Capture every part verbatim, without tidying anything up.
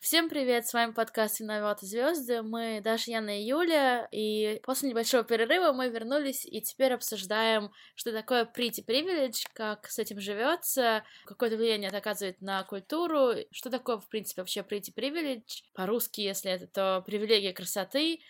Всем привет, с вами подкаст «Виноваты звезды». Мы Даша, Яна и Юля, и после небольшого перерыва мы вернулись и теперь обсуждаем, что такое pretty privilege, как с этим живется, какое-то влияние это оказывает на культуру, что такое, в принципе, вообще pretty privilege, по-русски, если это, то привилегия красоты,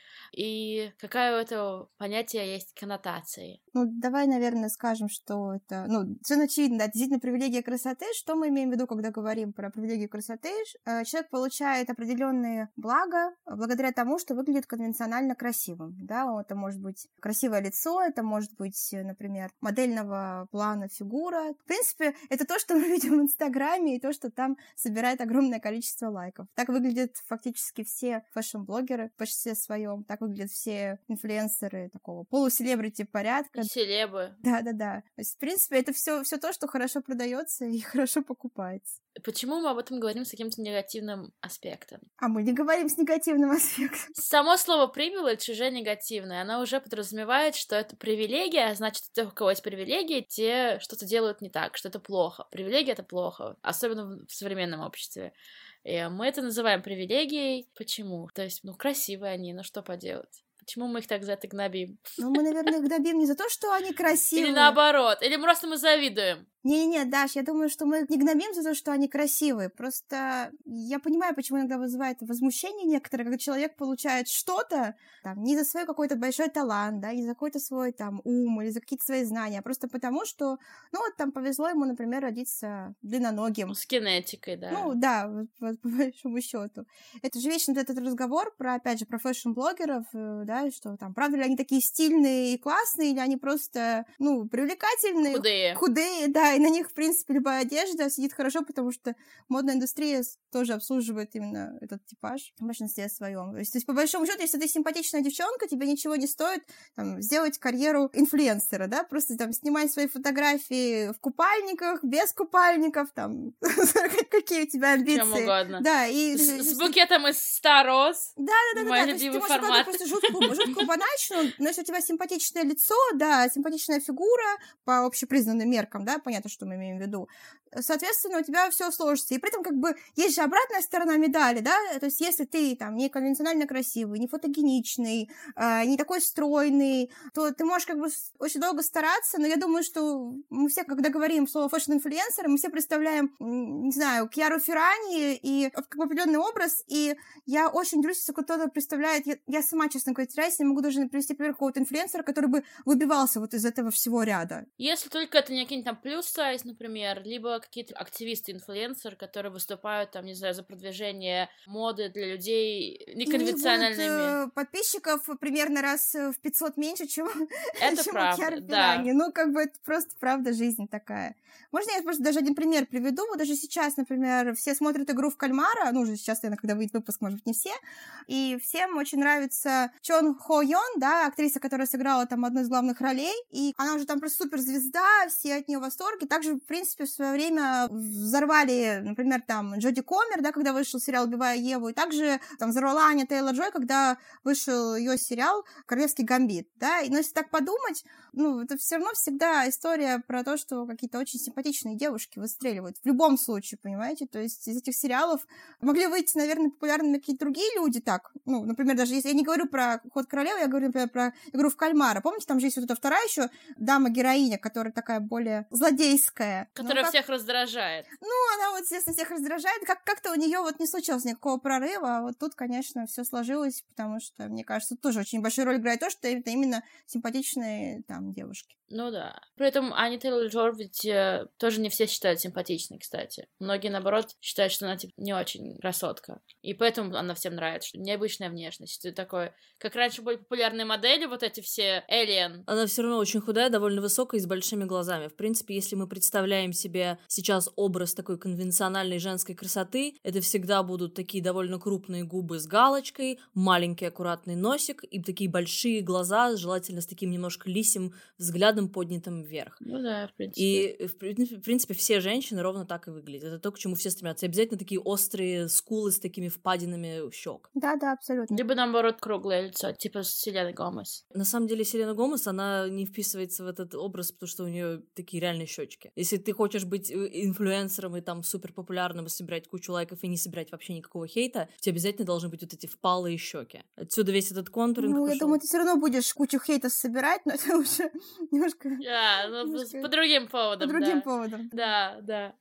и какая у этого понятия есть коннотации. Ну, давай, наверное, скажем, что это, ну, совершенно очевидно, да, действительно привилегия красоты. Что мы имеем в виду, когда говорим про привилегию красоты? Человек получает определенные блага благодаря тому, что выглядит конвенционально красивым, да, это может быть красивое лицо, это может быть, например, модельного плана фигура. В принципе, это то, что мы видим в Инстаграме, и то, что там собирает огромное количество лайков. Так выглядят фактически все фэшн-блогеры в большинстве своем, так выглядят все инфлюенсеры такого полуселебрити порядка. И селебы. Да-да-да. То есть, в принципе, это все, все то, что хорошо продается и хорошо покупается. Почему мы об этом говорим с каким-то негативным аспектом? А мы не говорим с негативным аспектом. Само слово privilege уже негативное. Оно уже подразумевает, что это привилегия, а значит, те, у кого есть привилегии, те что-то делают не так, что это плохо. Привилегия — это плохо, особенно в современном обществе. И мы это называем привилегией. Почему? То есть, ну, красивые они, ну что поделать? Почему мы их так за это гнобим? Ну, мы, наверное, их гнобим не за то, что они красивые. Или наоборот, или просто мы завидуем. Не-не-не, Даш, я думаю, что мы их не гнобим за то, что они красивые. Просто я понимаю, почему иногда вызывает возмущение некоторые, когда человек получает что-то, там, не за свой какой-то большой талант, да, не за какой-то свой, там, ум или за какие-то свои знания, а просто потому, что, ну, вот там повезло ему, например, родиться длинноногим. С генетикой, да. Ну, да, вот, вот, по большому счету. Это же вечно вот этот разговор про, опять же, про фэшн-блогеров, да, что там, правда ли они такие стильные и классные, или они просто, ну, привлекательные. Худые. Худые, да, и на них, в принципе, любая одежда сидит хорошо, потому что модная индустрия тоже обслуживает именно этот типаж в большинстве своем. То есть, то есть, по большому счету, если ты симпатичная девчонка, тебе ничего не стоит там, сделать карьеру инфлюенсера, да, просто там снимать свои фотографии в купальниках, без купальников, там, какие у тебя амбиции. Чем угодно. Да, и... С, с букетом из ста роз. Да, да, да, Мой да, любимый то есть ты формат. можешь просто жуткую, жуткую банальщину, но если у тебя симпатичное лицо, да, симпатичная фигура по общепризнанным меркам, да, понятно, что мы имеем в виду, соответственно, у тебя все сложится. И при этом, как бы, есть же обратная сторона медали, да, то есть если ты, там, не конвенционально красивый, не фотогеничный, э, не такой стройный, то ты можешь, как бы, очень долго стараться, но я думаю, что мы все, когда говорим слово фэшн-инфлюенсеры, мы все представляем, не знаю, Кьяру Феррани и как бы определенный образ, и я очень делюсь, если кто-то представляет, я, я сама, честно говоря, теряюсь, не могу даже привести пример какого-то инфлюенсера, который бы выбивался вот из этого всего ряда. Если только это не какие-нибудь там плюс-сайз, например, либо какие-то активисты-инфлюенсеры, которые выступают, там, не знаю, за продвижение моды для людей неконвенциональными. И у них будет, э, подписчиков примерно раз в пятьсот меньше, чем, это чем правда, у Кьяры да. Феррани. Ну, как бы, это просто правда жизнь такая. Можно я просто даже один пример приведу? Вот даже сейчас, например, все смотрят «Игру в кальмара», ну, уже сейчас, наверное, когда выйдет выпуск, может быть, не все, и всем очень нравится Чон Хо Йон, да, актриса, которая сыграла там одну из главных ролей, и она уже там просто суперзвезда, все от нее в восторге. Также, в принципе, в свое время взорвали, например, там, Джоди Комер, да, когда вышел сериал «Убивая Еву», и также там взорвала Аня Тейлор-Джой, когда вышел ее сериал «Королевский гамбит», да, и, но если так подумать, ну, это все равно всегда история про то, что какие-то очень симпатичные девушки выстреливают, в любом случае, понимаете, то есть из этих сериалов могли выйти, наверное, популярными какие-то другие люди, так, ну, например, даже если я не говорю про «Ход королевы», я говорю, например, про «Игру в кальмара», помните, там же есть вот эта вторая еще дама-героиня, которая такая более злодейская. Которая как... всех раздражает. Ну, она вот, естественно, всех раздражает, как- как-то у нее вот не случилось никакого прорыва, а вот тут, конечно, все сложилось, потому что, мне кажется, тут тоже очень большую роль играет то, что это именно симпатичные там девушки. Ну да. При этом Аня Тейлор-Джой ведь э, тоже не все считают симпатичной, кстати. Многие, наоборот, считают, что она, типа, не очень красотка. И поэтому она всем нравится, что необычная внешность. Ты такой, как раньше были популярные модели, вот эти все Alien. Она все равно очень худая, довольно высокая и с большими глазами. В принципе, если мы представляем себе сейчас образ такой конвенциональной женской красоты, это всегда будут такие довольно крупные губы с галочкой, маленький аккуратный носик и такие большие глаза, желательно с таким немножко лисим взглядом, поднятым вверх. Ну да, в принципе. И, в принципе, в принципе, все женщины ровно так и выглядят. Это то, к чему все стремятся. И обязательно такие острые скулы с такими впадинами щек. Да-да, абсолютно. Либо, наоборот, круглое лицо, типа Селены Гомес. На самом деле, Селена Гомес, она не вписывается в этот образ, потому что у нее такие реальные щеки. щечки. Если ты хочешь быть инфлюенсером и там супер популярным, и собирать кучу лайков и не собирать вообще никакого хейта, у тебя обязательно должны быть вот эти впалые щеки. Отсюда весь этот контуринг Ну, пошел. я думаю, ты все равно будешь кучу хейта собирать, но это уже немножко... Да, ну, немножко... по другим поводам, По другим да. поводам. Да, да.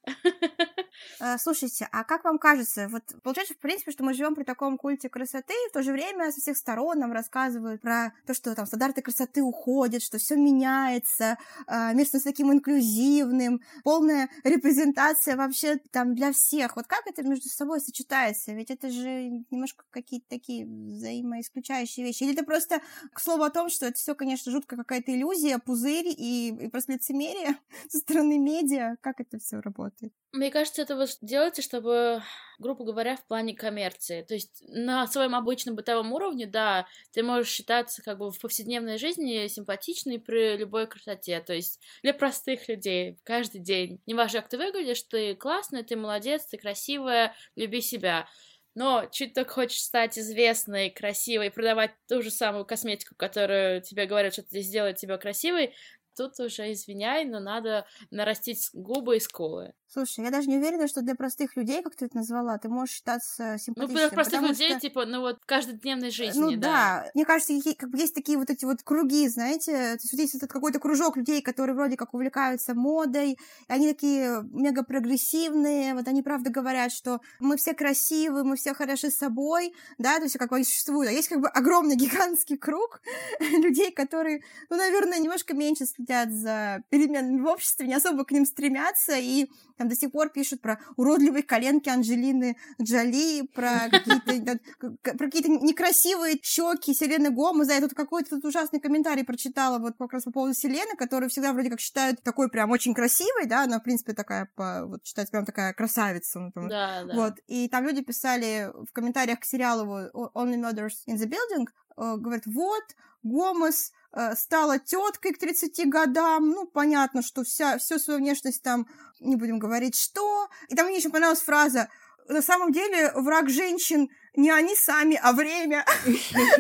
А, слушайте, а как вам кажется, вот получается, в принципе, что мы живем при таком культе красоты, и в то же время со всех сторон нам рассказывают про то, что там стандарты красоты уходят, что все меняется, а, мир становится таким инклюзивным, полная репрезентация вообще там для всех. Вот как это между собой сочетается? Ведь это же немножко какие-то такие взаимоисключающие вещи. Или это просто к слову о том, что это все, конечно, жутко какая-то иллюзия, пузырь и, и просто лицемерие со стороны медиа. Как это все работает? Мне кажется, это вот делается, чтобы, грубо говоря, в плане коммерции. То есть на своем обычном бытовом уровне, да, ты можешь считаться как бы в повседневной жизни симпатичной при любой красоте. То есть для простых людей каждый день. Неважно, как ты выглядишь, ты классная, ты молодец, ты красивая, люби себя. Но чуть только хочешь стать известной, красивой, продавать ту же самую косметику, которую тебе говорят, что это сделает тебя красивой, тут уже извиняй, но надо нарастить губы и скулы. Слушай, я даже не уверена, что для простых людей, как ты это назвала, ты можешь считаться симпатичным. Ну, для простых людей, что... типа, ну вот в каждодневной жизни, ну, да. да. Мне кажется, есть, как бы есть такие вот эти вот круги, знаете, то есть вот есть этот какой-то кружок людей, которые вроде как увлекаются модой, и они такие мега прогрессивные, вот они правда говорят, что мы все красивы, мы все хороши собой, да, то есть как бы они существуют. А есть как бы огромный гигантский круг людей, которые, ну, наверное, немножко меньше следят за переменами в обществе, не особо к ним стремятся, и там до сих пор пишут про уродливые коленки Анджелины Джоли, про какие-то, про какие-то некрасивые щеки Селены Гомес. Я тут какой-то тут ужасный комментарий прочитала вот как раз по поводу Селены, которую всегда вроде как считают такой прям очень красивой, да, она, в принципе, такая, по, вот считается прям такая красавица, например. Да, да. Вот, и там люди писали в комментариях к сериалу Only Murders in the Building, говорят, вот, Гомес стала теткой к тридцати годам, ну, понятно, что вся, всю свою внешность там, не будем говорить, что. И там мне еще понравилась фраза, на самом деле враг женщин не они сами, а время. Что бы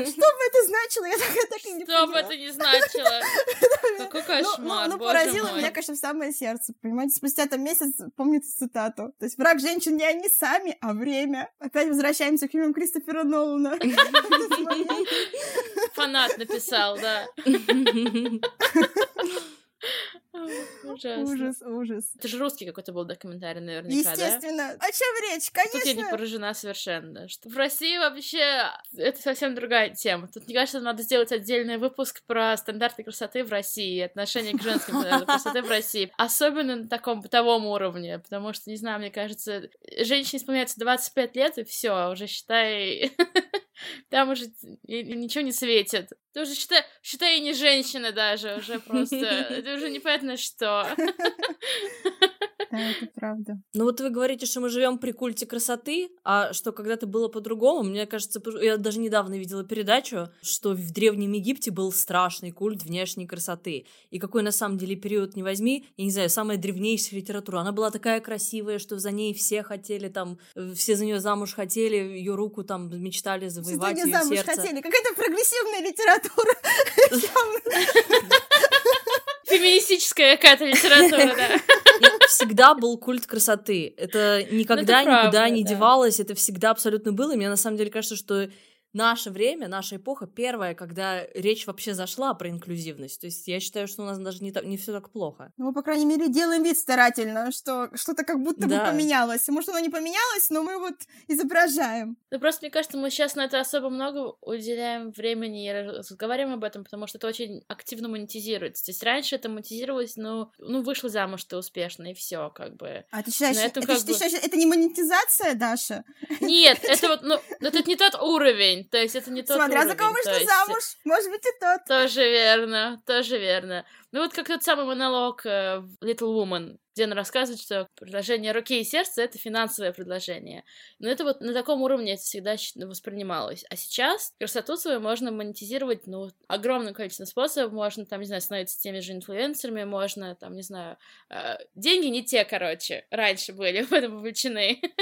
это значило? Я так и не поняла. Что бы это ни значило. Какой кошмар, ну, поразило меня, конечно, в самое сердце. Понимаете, спустя там месяц помню цитату. То есть враг женщин не они сами, а время. Опять возвращаемся к фильмам Кристофера Нолана. Фанат написал, да. Ужасно. Ужас, ужас. Это же русский какой-то был документарий, наверняка, Естественно. Да? О чем речь? Конечно. Тут я не поражена совершенно. Что в России вообще это совсем другая тема. Тут, мне кажется, надо сделать отдельный выпуск про стандарты красоты в России, отношение к женским стандартам красоты в России. Особенно на таком бытовом уровне, потому что, не знаю, мне кажется, женщине исполняется двадцать пять лет, и все, уже считай... Там уже ничего не светит. Ты уже считай, считай, и не женщина даже, уже просто. Это уже непонятно что. Да, это правда. Ну вот вы говорите, что мы живем при культе красоты, а что когда-то было по-другому. Мне кажется, я даже недавно видела передачу, что в Древнем Египте был страшный культ внешней красоты. И какой на самом деле период не возьми, я не знаю, самая древнейшая литература. Она была такая красивая, что за ней все хотели, там, все за нее замуж хотели, ее руку там мечтали завоевать, ее замуж сердце. хотели. Какая-то прогрессивная литература. Феминистическая какая-то литература, да. Всегда был культ красоты. Это никогда это правда, никуда не да. девалось, это всегда абсолютно было. И мне на самом деле кажется, что наше время, наша эпоха первая, когда речь вообще зашла про инклюзивность. То есть я считаю, что у нас даже не, так, не все так плохо. Ну, мы, по крайней мере, делаем вид старательно, что что-то как будто Да. бы поменялось. Может, оно не поменялось, но мы вот изображаем. Ну, просто мне кажется, мы сейчас на это особо много уделяем времени и разговариваем об этом, потому что это очень активно монетизируется. То есть раньше это монетизировалось, ну, ну вышла замуж ты успешно, и все, как бы. А ты считаешь, Но это это, как ты бы- считаешь, это не монетизация, Даша? Нет, это вот, ну, это не тот уровень, то есть это не тот Смотря уровень. за кого то вышла есть- замуж, может быть, и тот. Тоже верно, тоже верно. Ну вот как тот самый монолог э, в Little Woman, где она рассказывает, что предложение руки и сердца — это финансовое предложение. Но это вот на таком уровне это всегда щ- воспринималось. А сейчас красоту свою можно монетизировать, ну, огромным количеством способов. Можно, там, не знаю, становиться теми же инфлюенсерами, можно, там, не знаю... э, деньги не те, короче, раньше были в этом вовлечены.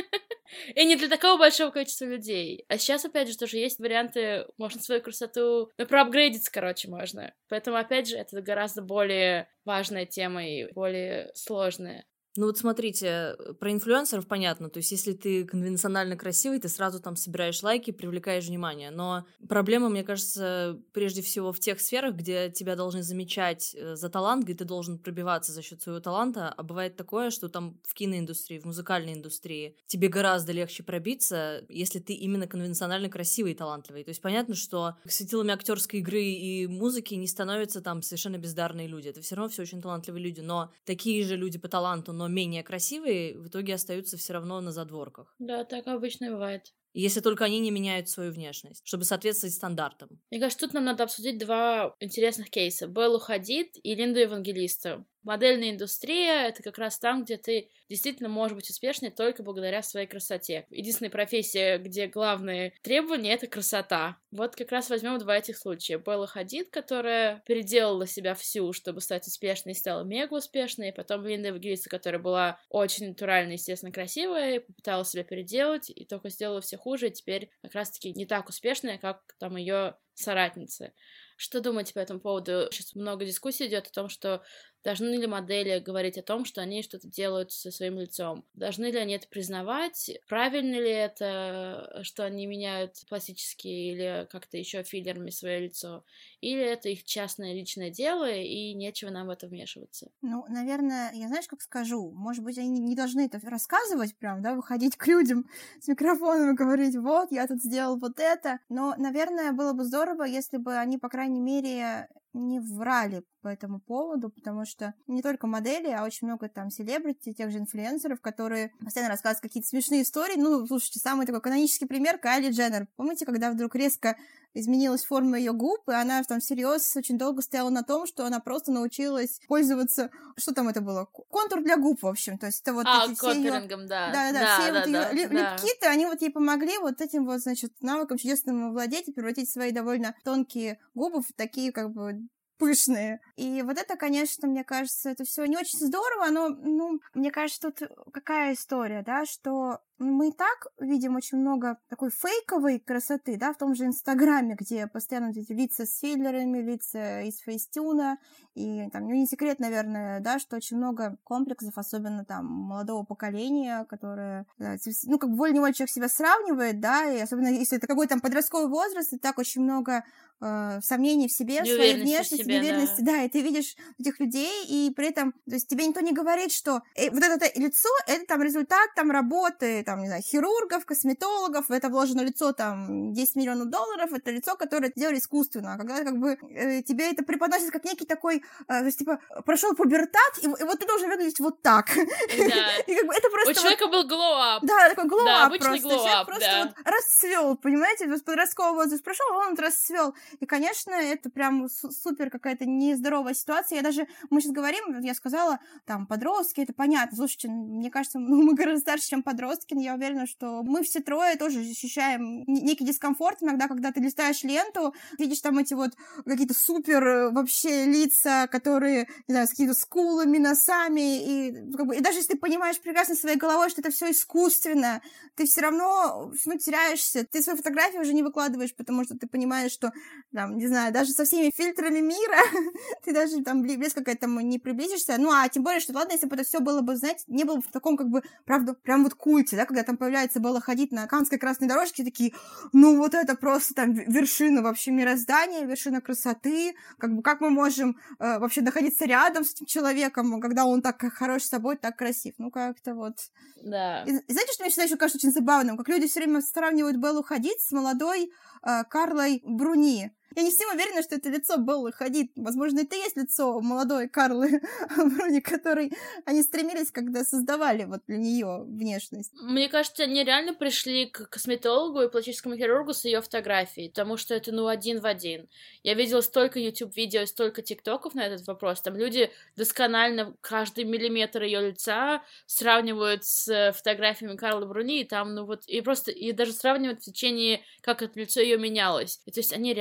И не для такого большого количества людей. А сейчас, опять же, тоже есть варианты, можно свою красоту, ну, проапгрейдиться, короче, можно. Поэтому, опять же, это гораздо более важная тема и более сложная. Ну вот смотрите, про инфлюенсеров понятно, то есть если ты конвенционально красивый, ты сразу там собираешь лайки, привлекаешь внимание, но проблема, мне кажется, прежде всего в тех сферах, где тебя должны замечать за талант, где ты должен пробиваться за счет своего таланта, а бывает такое, что там в киноиндустрии, в музыкальной индустрии тебе гораздо легче пробиться, если ты именно конвенционально красивый и талантливый. То есть понятно, что светилами актерской игры и музыки не становятся там совершенно бездарные люди, это все равно все очень талантливые люди, но такие же люди по таланту, но менее красивые, в итоге остаются все равно на задворках. Да, так обычно и бывает. Если только они не меняют свою внешность, чтобы соответствовать стандартам. Мне кажется, тут нам надо обсудить два интересных кейса. Беллу Хадид и Линду Евангелисту. Модельная индустрия — это как раз там, где ты действительно можешь быть успешной только благодаря своей красоте. Единственная профессия, где главное требование — это красота. Вот как раз возьмем два этих случая. Белла Хадид, которая переделала себя всю, чтобы стать успешной, и стала мега успешной. И потом Линда Евангелиста, которая была очень натуральной, естественно, красивая, попыталась себя переделать, и только сделала все хуже, и теперь как раз-таки не так успешная, как там ее соратницы. Что думаете по этому поводу? Сейчас много дискуссий идет о том, что должны ли модели говорить о том, что они что-то делают со своим лицом? Должны ли они это признавать? Правильно ли это, что они меняют пластически или как-то еще филлерами свое лицо? Или это их частное личное дело, и нечего нам в это вмешиваться? Ну, наверное, я знаешь, как скажу, может быть, они не должны это рассказывать прям, да, выходить к людям с микрофоном и говорить, вот, я тут сделал вот это. Но, наверное, было бы здорово, если бы они, по крайней мере, не врали по этому поводу, потому что не только модели, а очень много там селебрити, тех же инфлюенсеров, которые постоянно рассказывают какие-то смешные истории. Ну, слушайте, самый такой канонический пример — Кайли Дженнер. Помните, когда вдруг резко изменилась форма ее губ, и она там всерьез очень долго стояла на том, что она просто научилась пользоваться... Что там это было? Контур для губ, в общем. То есть это вот а, эти все ее... да. Да, да, да, все да, вот да, ее да. липкиты, они вот ей помогли вот этим вот, значит, навыком чудесным овладеть и превратить свои довольно тонкие губы в такие, как бы, пышные. И вот это, конечно, мне кажется, это все не очень здорово, но, ну, мне кажется, тут какая история, да, что мы и так видим очень много такой фейковой красоты, да, в том же Инстаграме, где постоянно эти лица с филлерами, лица из фейстюна, и там, ну, не секрет, наверное, да, что очень много комплексов, особенно там молодого поколения, которое, да, ну, как бы волей-неволей человек себя сравнивает, да, и особенно если это какой-то там подростковый возраст, и так очень много э, сомнений в себе, в своей внешности, себе, неуверенности, да. да, и ты видишь этих людей, и при этом, то есть тебе никто не говорит, что э, вот это лицо, это там результат там работы, там, не знаю, хирургов, косметологов, в это вложено лицо там десять миллионов долларов, это лицо, которое сделали искусственно, а когда как бы э, тебе это преподносится как некий такой, э, то есть типа прошел пубертат, и, и вот ты должен выглядеть вот так. Да. И как бы это просто... У человека был glow-up. Да, такой glow-up да, обычный просто. Glow-up, Человек просто да. вот расцвел, понимаете, вот подростковый возраст прошел, он вот расцвел. И, конечно, это прям супер какая-то нездоровая ситуация. Я даже, мы сейчас говорим, я сказала, там, подростки, это понятно. Слушайте, мне кажется, ну, мы гораздо старше, чем подростки, но я уверена, что мы все трое тоже ощущаем некий дискомфорт иногда, когда ты листаешь ленту, видишь там эти вот какие-то супер вообще лица, которые, не знаю, с какими-то скулами, носами, и, как бы, и даже если ты понимаешь прекрасно своей головой, что это все искусственно, ты все равно ну, теряешься, ты свои фотографии уже не выкладываешь, потому что ты понимаешь, что, там, не знаю, даже со всеми фильтрами мира ты даже там близко к этому не приблизишься, ну, а тем более, что, ладно, если бы это все было бы, знаете, не было бы в таком, как бы, правда, прям вот культе, да, когда там появляется Белла Хадид на Каннской красной дорожке, такие, ну, вот это просто там вершина вообще мироздания, вершина красоты, как бы, как мы можем э, вообще находиться рядом с этим человеком, когда он так хорош с собой, так красив, ну, как-то вот... Да. И, и знаете, что мне всегда еще кажется очень забавным? Как люди все время сравнивают Беллу Хадид с молодой э, Карлой Бруни. Я не всем уверена, что это лицо Беллы Хадид. Возможно, это и есть лицо молодой Карлы Бруни, которой они стремились, когда создавали вот для нее внешность. Мне кажется, они реально пришли к косметологу и пластическому хирургу с ее фотографией, потому что это, ну, один в один. Я видела столько YouTube-видео, столько тиктоков на этот вопрос. Там люди досконально каждый миллиметр ее лица сравнивают с фотографиями Карлы Бруни, и там, ну вот, и просто, и даже сравнивают в течение, как это лицо ее менялось. И, то есть они реально стремились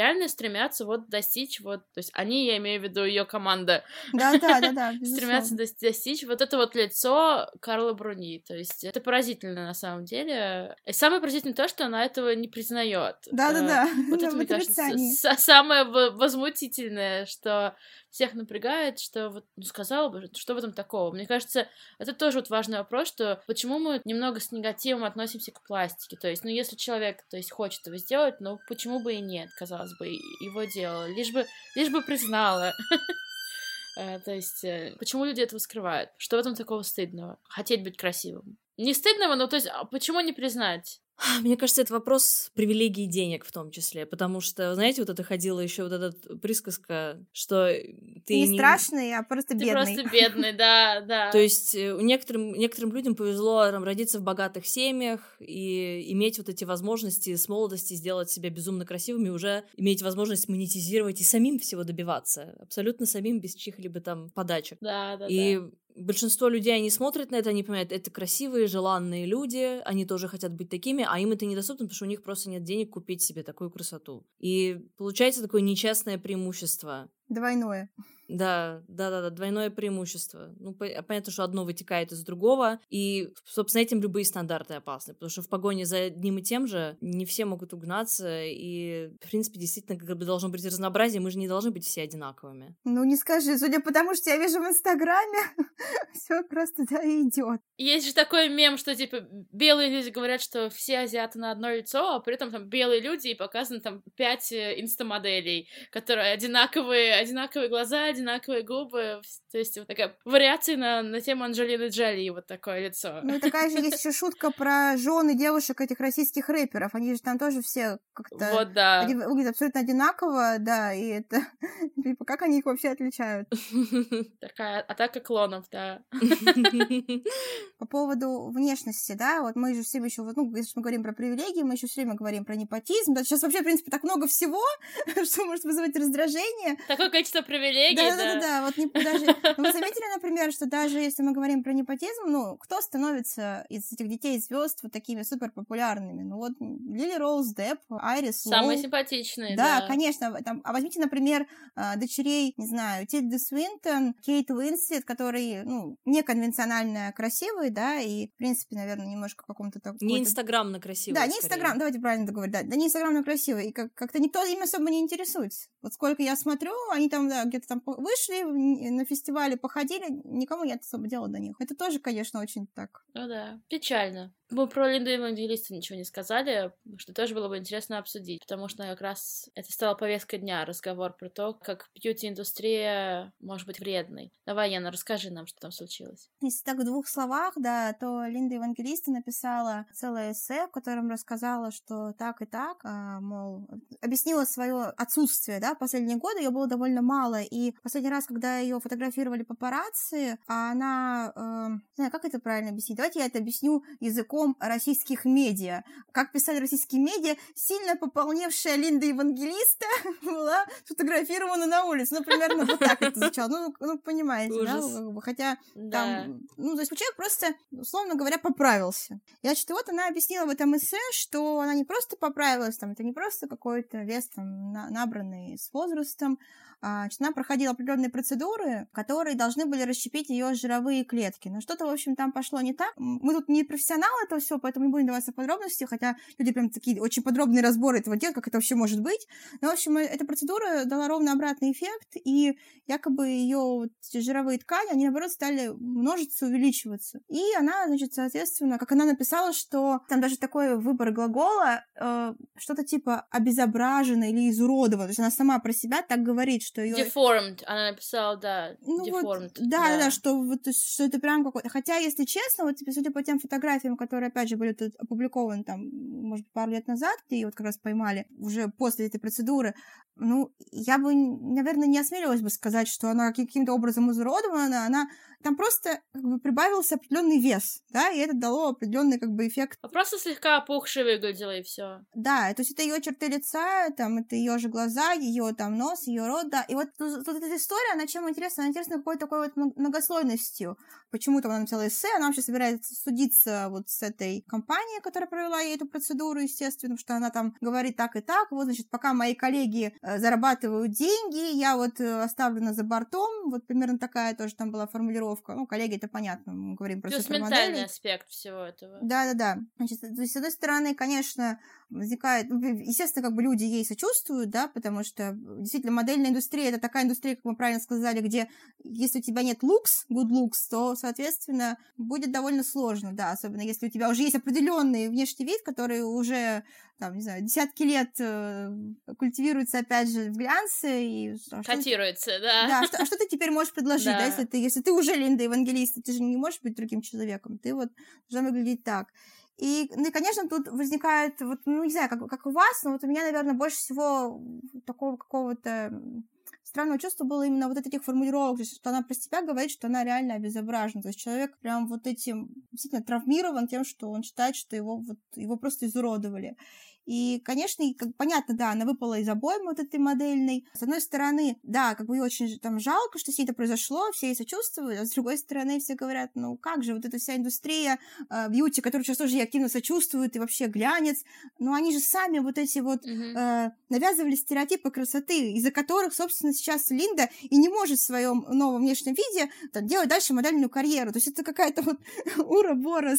стремятся вот достичь вот, то есть они, я имею в виду ее команда, да-да-да, стремятся достичь вот это вот лицо Карлы Бруни, то есть это поразительно на самом деле. И самое поразительное то, что она этого не признает. Да-да-да. Вот это, мне кажется, самое возмутительное, что всех напрягает, что вот, ну, сказала бы, что в этом такого. Мне кажется, это тоже вот важный вопрос, что почему мы немного с негативом относимся к пластике. То есть, ну, если человек, то есть, хочет его сделать, ну, почему бы и нет, казалось бы, его дело. Лишь бы, лишь бы признала. То есть, почему люди этого скрывают? Что в этом такого стыдного? Хотеть быть красивым. Не стыдного, но то есть, почему не признать? Мне кажется, это вопрос привилегий денег в том числе, потому что, знаете, вот это ходила еще вот эта присказка, что ты не, не страшный, а просто ты бедный. Ты просто бедный, да, да. То есть некоторым, некоторым людям повезло там, родиться в богатых семьях и иметь вот эти возможности с молодости сделать себя безумно красивыми, уже иметь возможность монетизировать и самим всего добиваться, абсолютно самим, без чьих-либо там подачек. Да, да, и да. Большинство людей, они смотрят на это, они понимают, это красивые, желанные люди, они тоже хотят быть такими, а им это недоступно, потому что у них просто нет денег купить себе такую красоту. И получается такое нечестное преимущество. Двойное. Да, да, да, да, двойное преимущество. Ну, понятно, что одно вытекает из другого, и, собственно, этим любые стандарты опасны, потому что в погоне за одним и тем же не все могут угнаться, и, в принципе, действительно, как бы должно быть разнообразие, мы же не должны быть все одинаковыми. Ну, не скажи, судя по тому, что я вижу в Инстаграме, все просто туда и идет. Есть же такой мем, что, типа, белые люди говорят, что все азиаты на одно лицо, а при этом там белые люди, и показаны там пять инстамоделей, которые одинаковые, одинаковые глаза, одинаковые губы, то есть вот такая вариация на, на тему Анджелины Джоли, вот такое лицо. Ну и такая же есть еще шутка про жены девушек этих российских рэперов, они же там тоже все как-то вот, да. Они выглядят абсолютно одинаково, да, и это, типа, как они их вообще отличают? Такая атака клонов, да. По поводу внешности, да, вот мы же все еще, ну, если мы говорим про привилегии, мы еще все время говорим про непотизм, да, сейчас вообще, в принципе, так много всего, что может вызывать раздражение. Такое количество привилегий, да. Да-да-да, вот не, даже, ну, вы заметили, например, что даже если мы говорим про непотизм, ну, кто становится из этих детей звезд вот такими супер популярными? Ну, вот Лили Роуз Депп, Айрис Лоу. Самые симпатичные, да. Да, конечно, там, а возьмите, например, дочерей, не знаю, Тильды Свинтон, Кейт Уинслет, которые, ну, неконвенционально красивые, да, и, в принципе, наверное, немножко в каком-то таком... Не инстаграмно красивые, Да, не скорее. инстаграм, давайте правильно договорить, да, да не инстаграмно красивые, и как- как-то никто ими особо не интересуется. Вот сколько я смотрю, они там, да, где-то там вышли на фестивале, походили, никому нет особо дела до них. Это тоже, конечно, очень так... Ну да, печально. Мы про Линду Евангелиста ничего не сказали, что тоже было бы интересно обсудить, потому что как раз это стало повесткой дня, разговор про то, как бьюти-индустрия может быть вредной. Давай, Яна, расскажи нам, что там случилось. Если так в двух словах, да, то Линда Евангелиста написала целое эссе, в котором рассказала, что так и так, а, мол, объяснила свое отсутствие, да, в последние годы ее было довольно мало, и последний раз, когда ее фотографировали папарацци, она, э, не знаю, как это правильно объяснить, давайте я это объясню языком российских медиа. Как писали российские медиа, сильно пополневшая Линда Евангелиста была сфотографирована на улице. Ну, примерно вот так это звучало. Ну, ну понимаете, Ужас. да? Хотя Да. там, ну, то есть человек просто, условно говоря, поправился. И, значит, вот она объяснила в этом эссе, что она не просто поправилась, там, это не просто какой-то вес там, на- набранный с возрастом, а, значит, она проходила определенные процедуры, которые должны были расщепить ее жировые клетки. Но что-то, в общем, там пошло не так. Мы тут не профессионалы этого всего, поэтому не будем даваться в подробности, хотя люди прям такие очень подробные разборы этого делают, как это вообще может быть. Но, в общем, эта процедура дала ровно обратный эффект, и якобы ее вот эти жировые ткани, они, наоборот, стали множиться, увеличиваться. И она, значит, соответственно, как она написала, что там даже такой выбор глагола, э, что-то типа обезображено или изуродовано. То есть она сама про себя так говорит, что ее... Deformed, она написала, да, Ну deformed. вот, да, да, да, что, вот, то есть, что это прям какой-то... Хотя, если честно, вот, типа, судя по тем фотографиям, которые, опять же, были тут опубликованы, там, может, пару лет назад, где ее вот как раз поймали, уже после этой процедуры, ну, я бы, наверное, не осмелилась бы сказать, что она каким-то образом изуродована, она... Там просто как бы прибавился определенный вес, да, и это дало определенный как бы эффект. А просто слегка опухшей выглядела, и все. Да, то есть это ее черты лица, там, это ее же глаза, ее там нос, ее рот, да, и вот тут, тут эта история, она чем интересна? Она интересна какой-то такой вот многослойностью. Почему-то она написала эссе, она вообще собирается судиться вот с этой компанией, которая провела ей эту процедуру, естественно, потому что она там говорит так и так, вот, значит, пока мои коллеги э, зарабатывают деньги, я вот э, оставлена за бортом, вот примерно такая тоже там была формулировка. Ну, коллеги, это понятно, мы говорим про супермодели. Плюс ментальный аспект всего этого. Да-да-да. Значит, то есть, с одной стороны, конечно, возникает... Естественно, как бы люди ей сочувствуют, да, потому что действительно модельная индустрия — это такая индустрия, как мы правильно сказали, где если у тебя нет looks, good looks, то, соответственно, будет довольно сложно, да, особенно если у тебя уже есть определенный внешний вид, который уже, там, не знаю, десятки лет э, культивируется, опять же, в глянце. И, а котируется, ты, да. Да, а что, а что ты теперь можешь предложить, да, да если, ты, если ты уже Линда Евангелиста, ты же не можешь быть другим человеком, ты вот должна выглядеть так. И, ну и, конечно, тут возникает, вот, ну, не знаю, как, как у вас, но вот у меня, наверное, больше всего такого какого-то странного чувства было именно вот этих формулировок, то есть, что она про себя говорит, что она реально обезображена. То есть человек прям вот этим действительно травмирован тем, что он считает, что его, вот, его просто изуродовали. И, конечно, и, как, понятно, да, она выпала из обоймы вот этой модельной. С одной стороны, да, как бы ей очень там жалко, что с ней это произошло, все ей сочувствуют, а с другой стороны, все говорят, ну как же, вот эта вся индустрия э, бьюти, которая сейчас тоже ей активно сочувствует, и вообще глянец, ну они же сами вот эти вот mm-hmm. э, навязывали стереотипы красоты, из-за которых, собственно, сейчас Линда и не может в своем новом внешнем виде там, делать дальше модельную карьеру. То есть это какая-то вот ура-борос,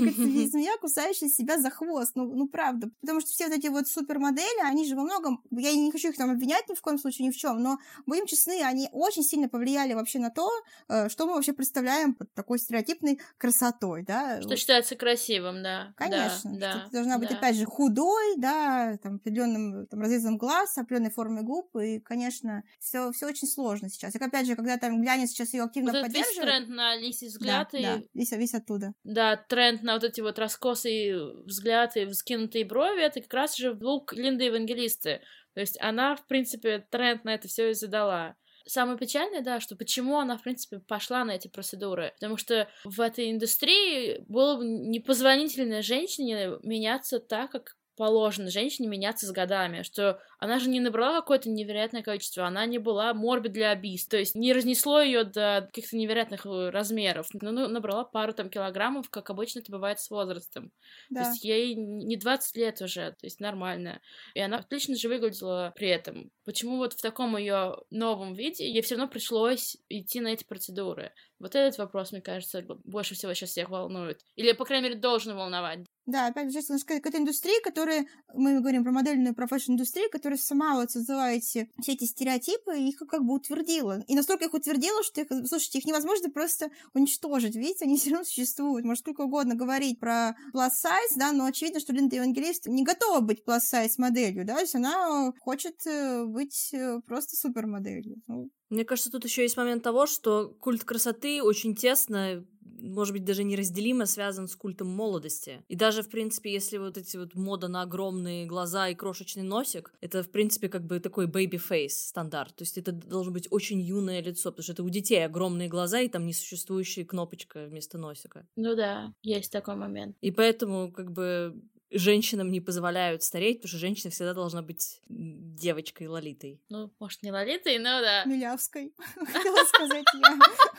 змея, кусающая себя за хвост, ну, ну правда, потому что все вот эти вот супермодели, они же во многом, я не хочу их там обвинять ни в коем случае, ни в чем, но, будем честны, они очень сильно повлияли вообще на то, что мы вообще представляем под такой стереотипной красотой, да. Что вот. Считается красивым, да. Конечно, да, что да, ты должна быть, да. опять же, худой, да, там, определенным там, разрезом глаз, определенной формой губ, и, конечно, все, все очень сложно сейчас. И, опять же, когда там глянец сейчас ее активно вот поддерживает. Вот этот тренд на лисий взгляд. Да, и... да, весь, весь оттуда. Да, тренд на вот эти вот раскосые взгляды и вскинутые брови, это как раз же лук Линды Евангелисты. То есть она, в принципе, тренд на это все и задала. Самое печальное, да, что почему она, в принципе, пошла на эти процедуры. Потому что в этой индустрии было бы непозволительно женщине меняться так, как положено женщине меняться с годами, что она же не набрала какое-то невероятное количество, она не была морбид для обиз, то есть не разнесло ее до каких-то невероятных размеров, но набрала пару там килограммов, как обычно это бывает с возрастом. Да. То есть ей не двадцать лет уже, то есть нормально. И она отлично же выглядела при этом. Почему вот в таком ее новом виде ей все равно пришлось идти на эти процедуры? Вот этот вопрос, мне кажется, больше всего сейчас всех волнует. Или, по крайней мере, должен волновать. Да, опять же, к этой индустрии, которая, мы говорим про модельную профессиональную-индустрию, которая сама вот создала эти, все эти стереотипы, и их как бы утвердила. И настолько их утвердила, что, их, слушайте, их невозможно просто уничтожить, видите, они все равно существуют. Может, сколько угодно говорить про plus-size, да, но очевидно, что Линда Евангелист не готова быть plus-size моделью, да, то есть она хочет быть просто супермоделью. Ну, мне кажется, тут еще есть момент того, что культ красоты очень тесно, может быть, даже неразделимо связан с культом молодости. И даже, в принципе, если вот эти вот мода на огромные глаза и крошечный носик, это, в принципе, как бы такой baby-face стандарт. То есть это должно быть очень юное лицо, потому что это у детей огромные глаза и там несуществующая кнопочка вместо носика. Ну да, есть такой момент. И поэтому, как бы, женщинам не позволяют стареть, потому что женщина всегда должна быть девочкой Лолитой. Ну, может, не Лолитой, но да. Милявской, хотела сказать я.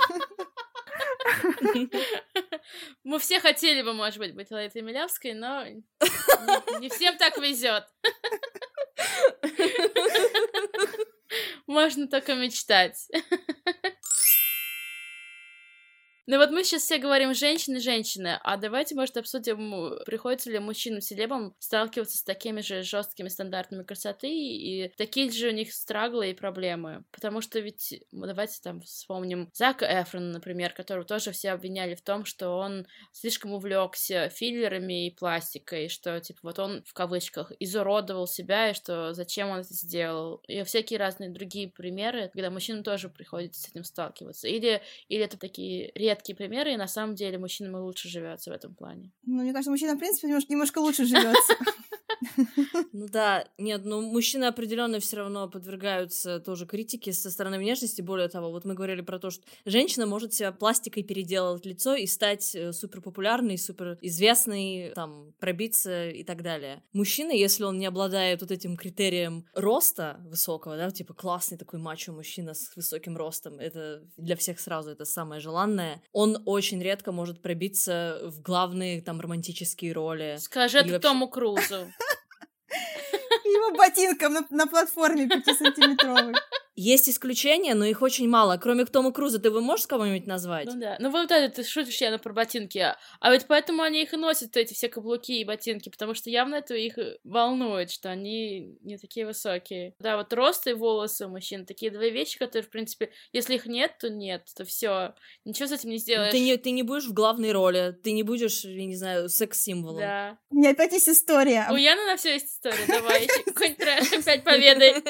Мы все хотели бы, может быть, быть Лолитой Милявской, но не, не всем так везет. Можно только мечтать. Ну вот мы сейчас все говорим женщины-женщины, а давайте, может, обсудим, приходится ли мужчинам-селебам сталкиваться с такими же жесткими стандартами красоты и такие же у них страглы и проблемы. Потому что ведь, давайте там вспомним Зака Эфрона, например, которого тоже все обвиняли в том, что он слишком увлекся филлерами и пластикой, что, типа, вот он, в кавычках, изуродовал себя, и что зачем он это сделал. И всякие разные другие примеры, когда мужчинам тоже приходится с этим сталкиваться. Или, или это такие редкие редкие примеры, и на самом деле мужчинам лучше живется в этом плане. Ну, мне кажется, мужчинам, в принципе, немножко, немножко лучше живется. Ну да, нет, ну мужчины определенно все равно подвергаются тоже критике со стороны внешности. Более того, вот мы говорили про то, что женщина может себя пластикой переделать лицо и стать супер популярной, супер известной, там, пробиться и так далее. Мужчина, если он не обладает вот этим критерием роста высокого, да, типа классный такой мачо-мужчина с высоким ростом, это для всех сразу это самое желанное, он очень редко может пробиться в главные там романтические роли. Скажи это вообще... Тому Крузу. Его ботинком на, на платформе пятисантиметровой. Есть исключения, но их очень мало. Кроме Тома Круза, ты его можешь кого-нибудь назвать? Ну да. Ну вот это ты шутишь я про ботинки. А ведь поэтому они их и носят, эти все каблуки и ботинки, потому что явно это их волнует, что они не такие высокие. Да, вот рост и волосы у мужчин такие две вещи, которые, в принципе, если их нет, то нет, то все. Ничего с этим не сделаешь. Ты не, ты не будешь в главной роли, ты не будешь, я не знаю, секс-символом. Да. У меня опять есть история. У Яны на все есть история. Давай, какой-нибудь опять поведай.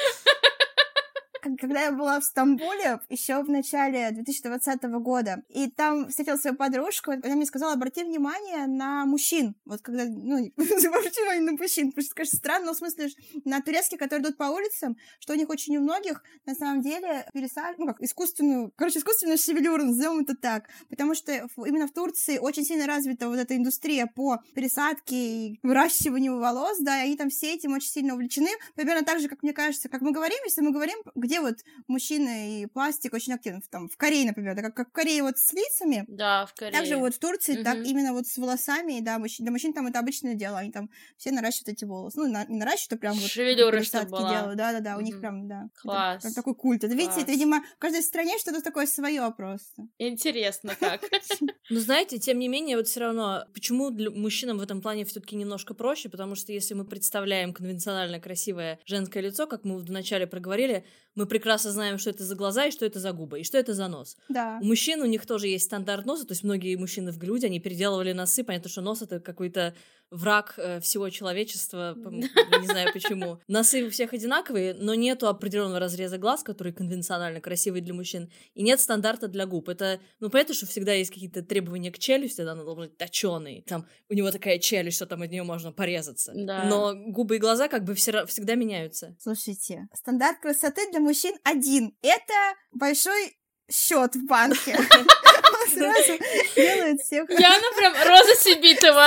Когда я была в Стамбуле еще в начале две тысячи двадцатого года, и там встретила свою подружку, она мне сказала: обрати внимание на мужчин. Вот когда, ну, обрати внимание на мужчин, потому что, конечно, странно, но в смысле на турецких, которые идут по улицам, что у них очень у многих, на самом деле, пересадку, ну, как искусственную, короче, искусственную шевелюру, назовем это так, потому что именно в Турции очень сильно развита вот эта индустрия по пересадке и выращиванию волос, да, и они там все этим очень сильно увлечены, примерно так же, как мне кажется, как мы говорим, если мы говорим, где вот мужчины и пластик очень активны, там, в Корее, например, да, как, как в Корее вот с лицами, да, в Корее. Также вот в Турции, угу. так именно вот с волосами, да, мужчин, для мужчин там это обычное дело, они там все наращивают эти волосы, ну, на, не наращивают, а прям вот шевелюры, чтобы была. Делают, да-да-да, у угу. них прям, да. Класс. Это, прям такой культ. Это, видите, Класс. это, видимо, в каждой стране что-то такое свое просто. Интересно как. Но знаете, тем не менее, вот все равно, почему для мужчинам в этом плане все-таки немножко проще, потому что если мы представляем конвенционально красивое женское лицо, как мы вначале проговорили, мы прекрасно знаем, что это за глаза и что это за губы, и что это за нос. Да. У мужчин у них тоже есть стандарт носа, то есть многие мужчины в Голливуде, они переделывали носы, понятно, что нос — это какой-то враг э, всего человечества, не знаю почему. Носы у всех одинаковые, но нету определенного разреза глаз, который конвенционально красивый для мужчин, и нет стандарта для губ. Это, ну, понятно, что всегда есть какие-то требования к челюсти, она должна быть точёной, там, у него такая челюсть, что там от нее можно порезаться. Да. Но губы и глаза как бы все, всегда меняются. Слушайте, стандарт красоты для мужчин один. Это большой счет в банке. Он сразу делает всех... Яна прям Роза Сибитова.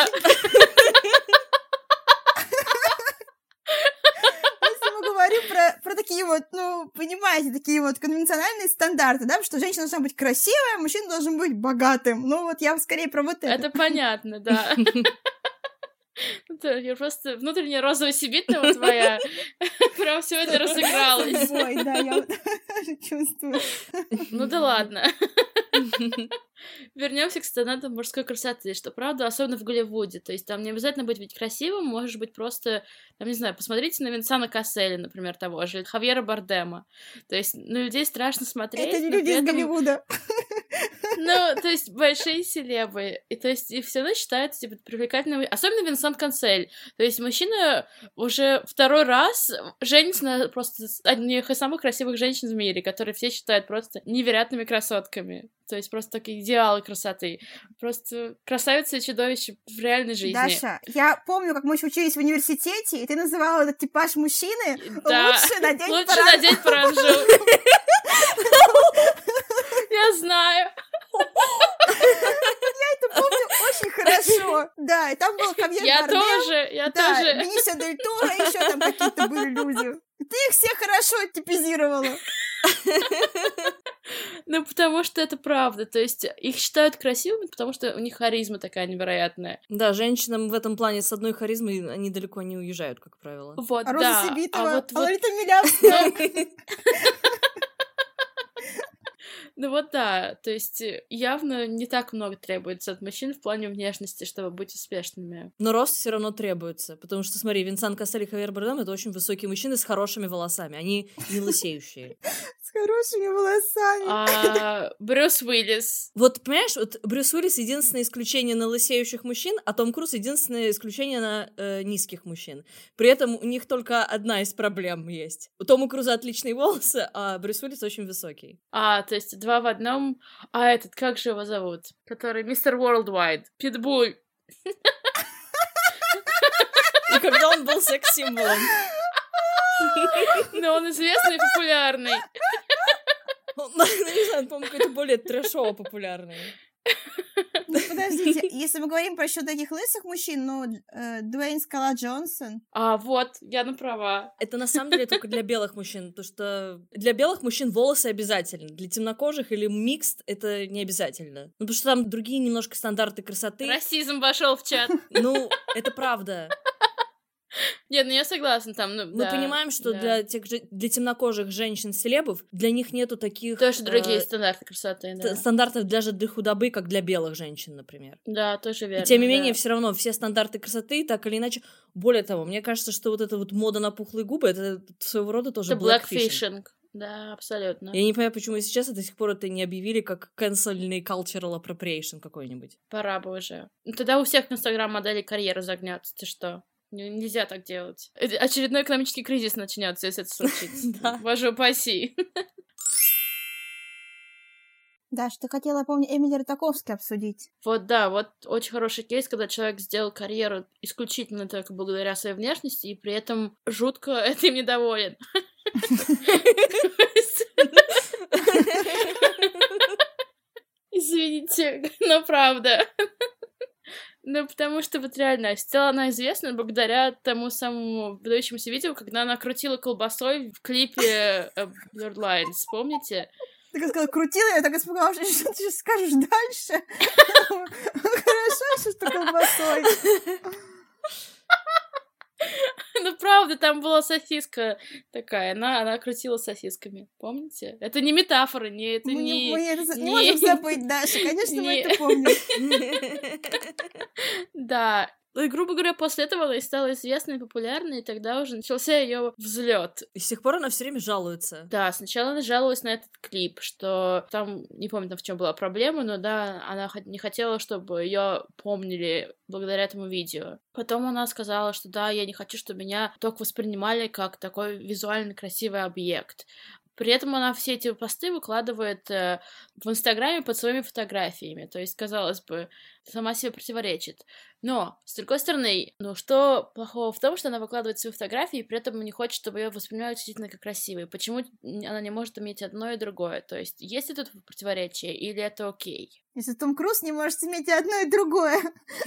Говорю про, про такие вот, ну, понимаете, такие вот конвенциональные стандарты, да, что женщина должна быть красивая, а мужчина должен быть богатым. Ну, вот я скорее про вот это. Это понятно, да. Я просто внутренняя Роза Сибитова твоя прям сегодня разыгралась. Ой, да, я вот чувствую. Ну да ладно. Вернемся к стандартам мужской красоты, что правда, особенно в Голливуде. То есть там не обязательно быть ведь красивым, можешь быть просто, там, не знаю, посмотрите на Винсана Касселя, например, того же, или Хавьера Бардема. То есть на людей страшно смотреть. Это не люди из этом... Голливуда. Ну, то есть большие селебы. И то есть и все равно считаются типа привлекательными. Особенно Винсан Кассель. То есть мужчина уже второй раз женится на просто одних из самых красивых женщин в мире, которые все считают просто невероятными красотками. То есть просто такие идеалы красоты. Просто красавица и чудовище в реальной жизни. Даша, я помню, как мы еще учились в университете, и ты называла этот типаж мужчины да. лучше надеть лучше паранжу. надеть паранжу. Я знаю. Я это помню очень хорошо. Да, и там был Хавьер Бардем. Я тоже, я да, тоже. Бенисио дель Торо, еще там какие-то были люди. Ты их всех хорошо типизировала. Ну, потому что это правда. То есть их считают красивыми, потому что у них харизма такая невероятная. Да, женщинам в этом плане с одной харизмой они далеко не уезжают, как правило. Вот, а да. Роза Сибитова, а вот, а вот... Ларита Милявская. Ну вот да, то есть явно не так много требуется от мужчин в плане внешности, чтобы быть успешными. Но рост все равно требуется, потому что, смотри, Винсан Кассель и Хавьер Бардем — это очень высокие мужчины с хорошими волосами, они не лысеющие. С хорошими волосами. А Брюс Уиллис. Вот, понимаешь, вот Брюс Уиллис — единственное исключение на лысеющих мужчин, а Том Круз — единственное исключение на э, низких мужчин. При этом у них только одна из проблем есть. У Тома Круза отличные волосы, а Брюс Уиллис очень высокий. А, то есть два в одном. А этот, как же его зовут? Который мистер Worldwide. Питбуль. И когда он был секс-символом. Но он известный и популярный. Ну, не знаю, по-моему, какой-то более трэшово популярный. Ну, подождите, если мы говорим про еще таких лысых мужчин, ну, э, Дуэйн Скала Джонсон. А, вот, Яна права. Это на самом деле только для белых мужчин, потому что для белых мужчин волосы обязательно, для темнокожих или микст это не обязательно. Ну, потому что там другие немножко стандарты красоты. Расизм вошел в чат. Ну, это правда. Нет, ну я согласна, там, ну, Мы да, понимаем, что да. для тех же, для темнокожих женщин-селебов, для них нету таких... Тоже другие э, стандарты красоты, да. стандартов даже для худобы, как для белых женщин, например. Да, тоже верно. И тем не да. менее, все равно все стандарты красоты, так или иначе... Более того, мне кажется, что вот эта вот мода на пухлые губы, это своего рода тоже Это blackfishing. blackfishing. Да, абсолютно. Я не понимаю, почему сейчас до сих пор это не объявили как cancelный cultural appropriation какой-нибудь. Пора бы уже. Ну, тогда у всех инстаграм-моделей карьера загнется. Ты что? Н- Нельзя так делать. Это очередной экономический кризис начнется, если это случится. Да. Боже упаси. Даш, ты хотела, помню, Эмили Ратаковски обсудить. Вот да, вот очень хороший кейс, когда человек сделал карьеру исключительно только благодаря своей внешности, и при этом жутко этим недоволен. Извините, но правда. Ну, потому что вот реально, стала она известна благодаря тому самому выдающемуся видео, когда она крутила колбасой в клипе э, Blurred Lines, помните? Ты как сказала, крутила, я так испугалась, что ты сейчас скажешь дальше. Хорошо, что колбасой. Ну, правда, там была сосиска такая, она, она крутила сосисками, помните? Это не метафора, не, это Мы не... не, мы это не- не можем забыть, Даша, конечно, мы не- это помним. Да. Ну и, грубо говоря, после этого она и стала известной и популярной, и тогда уже начался ее взлет. И с тех пор она все время жалуется. Да, сначала она жаловалась на этот клип, что там, не помню, там в чем была проблема, но да, она хот- не хотела, чтобы ее помнили благодаря этому видео. Потом она сказала, что да, я не хочу, чтобы меня только воспринимали как такой визуально красивый объект. При этом она все эти посты выкладывает э, в Инстаграме под своими фотографиями. То есть, казалось бы, сама себе противоречит. Но, с другой стороны, ну что плохого в том, что она выкладывает свои фотографии, и при этом не хочет, чтобы ее воспринимали исключительно как красивой? Почему она не может иметь одно и другое? То есть, есть ли тут противоречие, или это окей? Если Том Круз не может иметь и одно, и другое.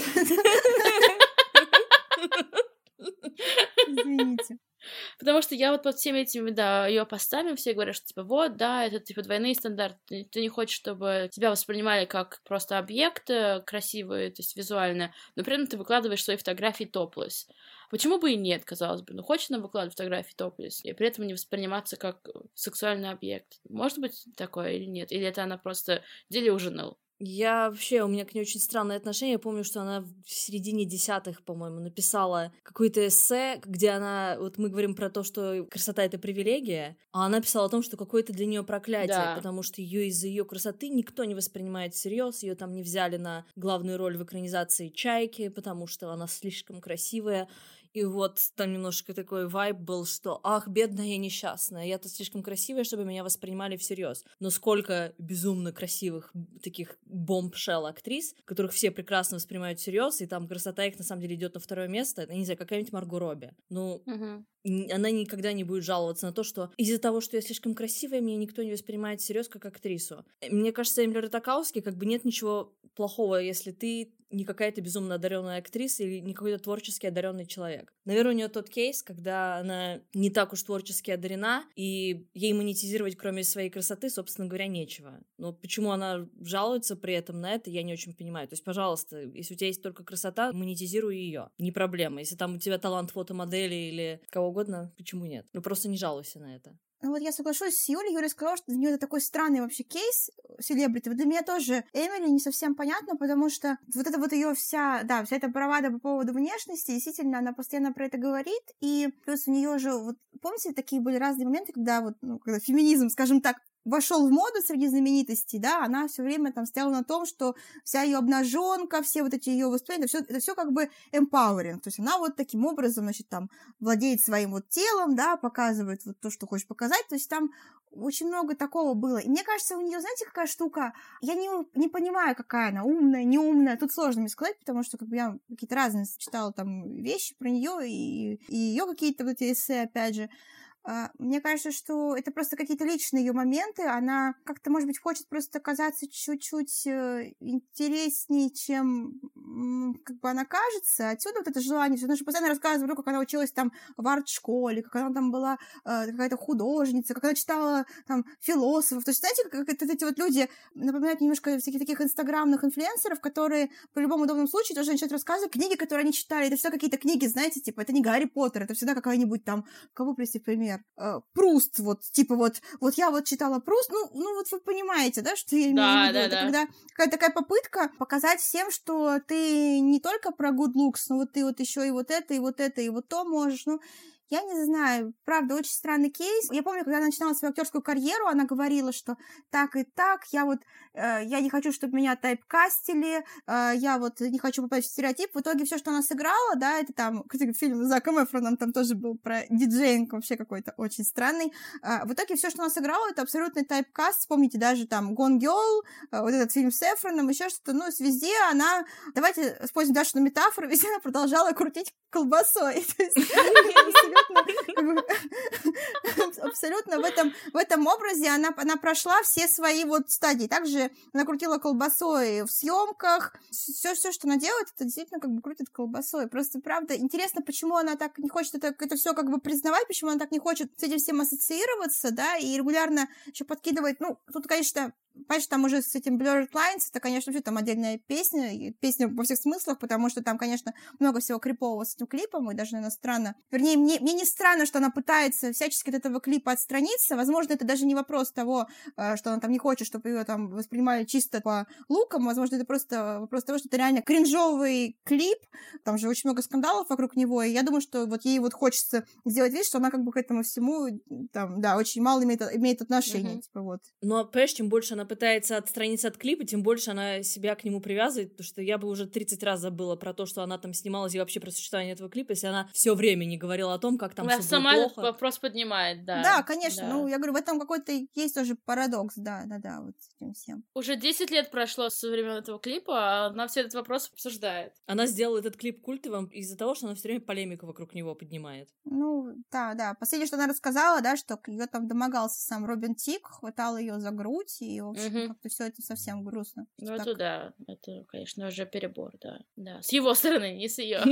Извините. Потому что я вот под всеми этими, да, ее постами все говорят, что, типа, вот, да, это, типа, двойные стандарты. Ты, ты не хочешь, чтобы тебя воспринимали как просто объект э, красивый, то есть визуально, но при этом ты выкладываешь свои фотографии топлес. Почему бы и нет, казалось бы? Ну, хочет она выкладывать фотографии топлес, и при этом не восприниматься как сексуальный объект. Может быть такое или нет? Или это она просто delusional? Я вообще, у меня к ней очень странное отношение. Я помню, что она в середине десятых, по-моему, написала какое-то эссе, где она... Вот мы говорим про то, что красота — это привилегия, а она писала о том, что какое-то для нее проклятие, Да. потому что ее из-за ее красоты никто не воспринимает всерьез, ее там не взяли на главную роль в экранизации «Чайки», потому что она слишком красивая. И вот там немножко такой вайб был, что «Ах, бедная я несчастная, я-то слишком красивая, чтобы меня воспринимали всерьез». Но сколько безумно красивых таких бомбшелл-актрис, которых все прекрасно воспринимают всерьез, и там красота их на самом деле идет на второе место, я не знаю, какая-нибудь Марго Робби. Ну, Угу. н- она никогда не будет жаловаться на то, что из-за того, что я слишком красивая, меня никто не воспринимает всерьез как актрису. Мне кажется, Эмили Ратаковски как бы нет ничего плохого, если ты не какая-то безумно одаренная актриса или не какой-то творчески одаренный человек. Наверное, у нее тот кейс, когда она не так уж творчески одарена, и ей монетизировать, кроме своей красоты, собственно говоря, нечего. Но почему она жалуется при этом на это, я не очень понимаю. То есть, пожалуйста, если у тебя есть только красота, монетизируй ее. Не проблема. Если там у тебя талант фотомодели или кого угодно, почему нет? Ну, просто не жалуйся на это. Ну вот я соглашусь с Юлей. Юля сказала, что для нее это такой странный вообще кейс селебрити. Вот для меня тоже Эмили не совсем понятно, потому что вот это вот ее вся, да, вся эта бравада по поводу внешности, действительно, она постоянно про это говорит, и плюс у нее же, вот, помните, такие были разные моменты, когда вот, ну, когда феминизм, скажем так, вошел в моду среди знаменитостей, да, она все время там стояла на том, что вся ее обнаженка, все вот эти ее выступления, это все, это все как бы empowering, то есть она вот таким образом, значит, там владеет своим вот телом, да, показывает вот то, что хочешь показать, то есть там очень много такого было. И мне кажется, у нее, знаете, какая штука? Я не, не понимаю, какая она, умная, не умная. Тут сложно мне сказать, потому что как бы я какие-то разные читала там вещи про нее и, и ее какие-то вот эти эссе, опять же. Мне кажется, что это просто какие-то личные ее моменты. Она как-то, может быть, хочет просто казаться чуть-чуть интереснее, чем как бы она кажется. Отсюда вот это желание. Она же постоянно рассказывала, как она училась там в арт-школе, как она там была э, какая-то художница, как она читала там философов. То есть, знаете, как, как эти вот люди напоминают немножко всяких таких инстаграмных инфлюенсеров, которые по любому удобному случаю тоже начинают рассказывать книги, которые они читали. Это всегда какие-то книги, знаете, типа, это не Гарри Поттер, это всегда какая-нибудь там, кого привести пример? Пруст, вот, типа, вот, вот я вот читала Пруст, ну, ну, вот вы понимаете, да, что я имею да, в виду? Да, это да. когда какая-то такая попытка показать всем, что ты не только про good looks, но вот ты вот еще и вот это, и вот это, и вот то можешь, ну, я не знаю, правда, очень странный кейс. Я помню, когда она начинала свою актерскую карьеру, она говорила, что так и так, я вот, э, я не хочу, чтобы меня тайпкастили, э, я вот не хочу попасть в стереотип. В итоге все, что она сыграла, да, это там, кстати, фильм с Заком Эфроном там тоже был про диджеинг, вообще какой-то очень странный. Э, в итоге все, что она сыграла, это абсолютный тайпкаст. Вспомните даже там Gone Girl, э, вот этот фильм с Эфроном, еще что-то, ну, везде она, давайте используем Дашину метафору, везде она продолжала крутить колбасой. То есть абсолютно в этом, в этом образе она, она прошла все свои вот стадии. Также она крутила колбасой в съемках. Все, все, что она делает, это действительно как бы крутит колбасой. Просто, правда, интересно, почему она так не хочет это, это все как бы признавать, почему она так не хочет с этим всем ассоциироваться, да, и регулярно еще подкидывает, ну, тут, конечно, понимаешь, там уже с этим Blurred Lines, это, конечно, вообще там отдельная песня, песня во всех смыслах, потому что там, конечно, много всего крипового с этим клипом, и даже, наверное, странно. Вернее, мне, мне не странно, что она пытается всячески от этого клипа отстраниться. Возможно, это даже не вопрос того, что она там не хочет, чтобы ее там воспринимали чисто по лукам. Возможно, это просто вопрос того, что это реально кринжовый клип. Там же очень много скандалов вокруг него, и я думаю, что вот ей вот хочется сделать вид, что она как бы к этому всему, там, да, очень мало имеет, имеет отношения, mm-hmm. типа вот. Но, понимаешь, чем больше она пытается отстраниться от клипа, тем больше она себя к нему привязывает, потому что я бы уже тридцать раз забыла про то, что она там снималась, и вообще про существование этого клипа, если она все время не говорила о том, как там она все сама было этот плохо. вопрос поднимает, да. Да, конечно, да. ну, я говорю, в этом какой-то есть тоже парадокс, да, да, да, вот с этим всем. Уже десять лет прошло со времен этого клипа, а она все этот вопрос обсуждает. Она сделала этот клип культовым из-за того, что она все время полемику вокруг него поднимает. Ну, да, да. Последнее, что она рассказала, да, что ее там домогался сам Робин Тик, хватал ее за грудь, и, в общем, угу. как-то все это совсем грустно. Ну, это да, это, конечно, уже перебор, да. Да, с его стороны, не с ее.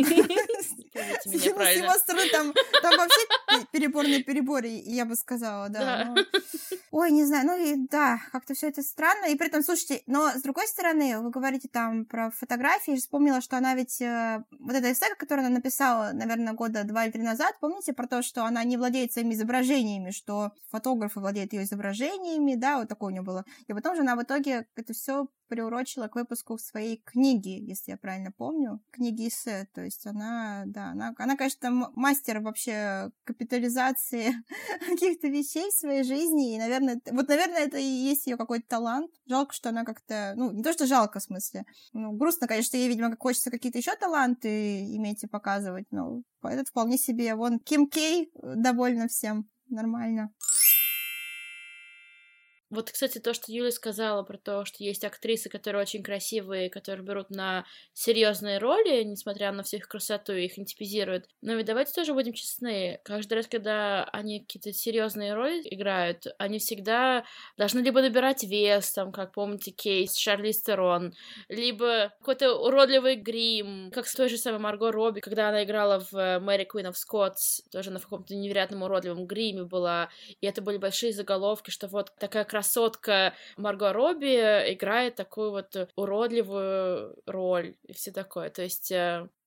С его стороны там вообще переборный перебор, я бы сказала, да. Ой, не знаю, ну и да, как-то все это странно. И при этом, слушайте, но с другой стороны, вы говорите там про фотографии, я вспомнила, что она ведь, вот эта эссе, которую она написала, наверное, года два или три назад, помните про то, что она не владеет своими изображениями, что фотографы владеют ее изображениями, да, вот такое у нее было. И потом же она в итоге это все приурочила к выпуску своей книги, если я правильно помню, книги эссе, то есть она, да, она, она, конечно, мастер вообще капитализации каких-то вещей в своей жизни, и, наверное, вот, наверное, это и есть ее какой-то талант. Жалко, что она как-то, ну, не то, что жалко, в смысле, ну, грустно, конечно, что ей, видимо, как хочется какие-то еще таланты иметь и показывать, но этот вполне себе, вон, Ким Кей довольна всем, нормально. Вот, кстати, то, что Юля сказала про то, что есть актрисы, которые очень красивые, которые берут на серьезные роли, несмотря на всю их красоту, их не типизируют. Но ведь давайте тоже будем честны. Каждый раз, когда они какие-то серьезные роли играют, они всегда должны либо набирать вес, там, как помните, кейс Шарлиз Терон, либо какой-то уродливый грим, как с той же самой Марго Робби, когда она играла в Мэри Куин оф Скоттс, тоже на каком-то невероятном уродливом гриме была, и это были большие заголовки, что вот такая красотка Марго Робби играет такую вот уродливую роль и все такое. То есть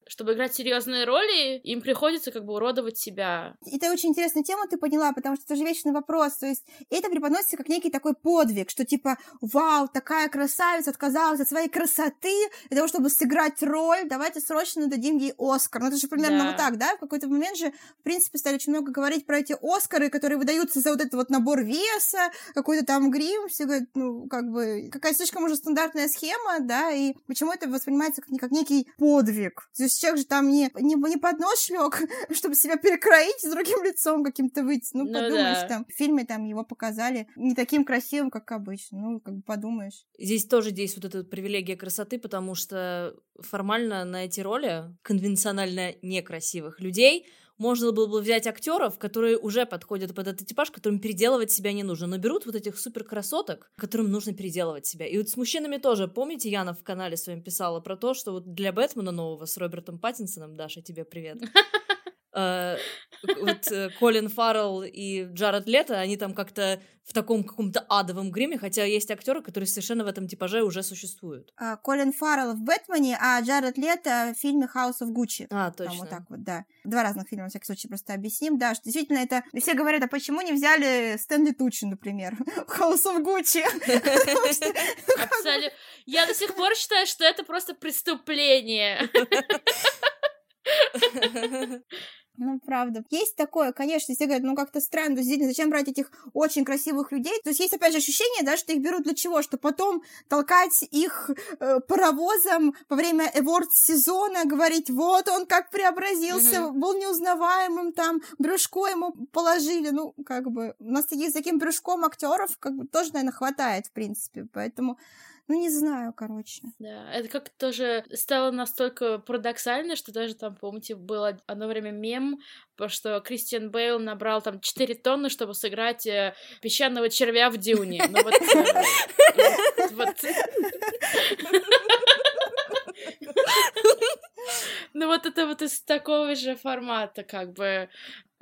чтобы играть серьезные роли, им приходится как бы уродовать себя. Это очень интересная тема ты поняла, потому что это же вечный вопрос. То есть это преподносится как некий такой подвиг, что типа, вау, такая красавица отказалась от своей красоты для того, чтобы сыграть роль, давайте срочно дадим ей Оскар. Ну это же примерно Да. вот так, да? В какой-то момент же, в принципе, стали очень много говорить про эти Оскары, которые выдаются за вот этот вот набор веса, какой-то там грим, все говорят, ну, как бы, какая слишком уже стандартная схема, да, и почему это воспринимается как, как некий подвиг. То есть человек же там не, не, не под нож лёг, чтобы себя перекроить с другим лицом каким-то выйти. Ну, Ну подумаешь, да. там, в фильме там его показали не таким красивым, как обычно. Ну, как бы подумаешь. Здесь тоже действует эта привилегия красоты, потому что формально на эти роли конвенционально некрасивых людей можно было бы взять актеров, которые уже подходят под этот типаж, которым переделывать себя не нужно, но берут вот этих суперкрасоток, которым нужно переделывать себя. И вот с мужчинами тоже. Помните, Яна в канале своем писала про то, что вот для Бэтмена нового с Робертом Паттинсоном, Даша, тебе привет, э, вот э, Колин Фаррелл и Джаред Лето, они там как-то в таком каком-то адовом гриме, хотя есть актеры, которые совершенно в этом типаже уже существуют. А, Колин Фаррелл в «Бэтмене», а Джаред Лето в фильме «House of Gucci». А, Там точно. вот так вот, да. Два разных фильма, на всякий случай, просто объясним. Да, что действительно это... И все говорят, а почему не взяли Стэнли Тучи, например, в «House of Gucci»? Абсолютно. Я до сих пор считаю, что это просто преступление. Ну, правда. Есть такое, конечно, все говорят, ну, как-то странно, то есть, действительно, зачем брать этих очень красивых людей? То есть, есть, опять же, ощущение, да, что их берут для чего? Что потом толкать их э, паровозом во время эворд-сезона, говорить, вот он как преобразился, Мгм. был неузнаваемым, там, брюшко ему положили, ну, как бы, у нас таких с таким брюшком актеров, как бы, тоже, наверное, хватает, в принципе, поэтому... Ну, не знаю, короче. Да, это как-то тоже стало настолько парадоксально, что даже там, помните, был од- одно время мем, потому что Кристиан Бейл набрал там четыре тонны, чтобы сыграть э, песчаного червя в Дюне. Ну вот... э, вот- Ну вот это вот из такого же формата, как бы...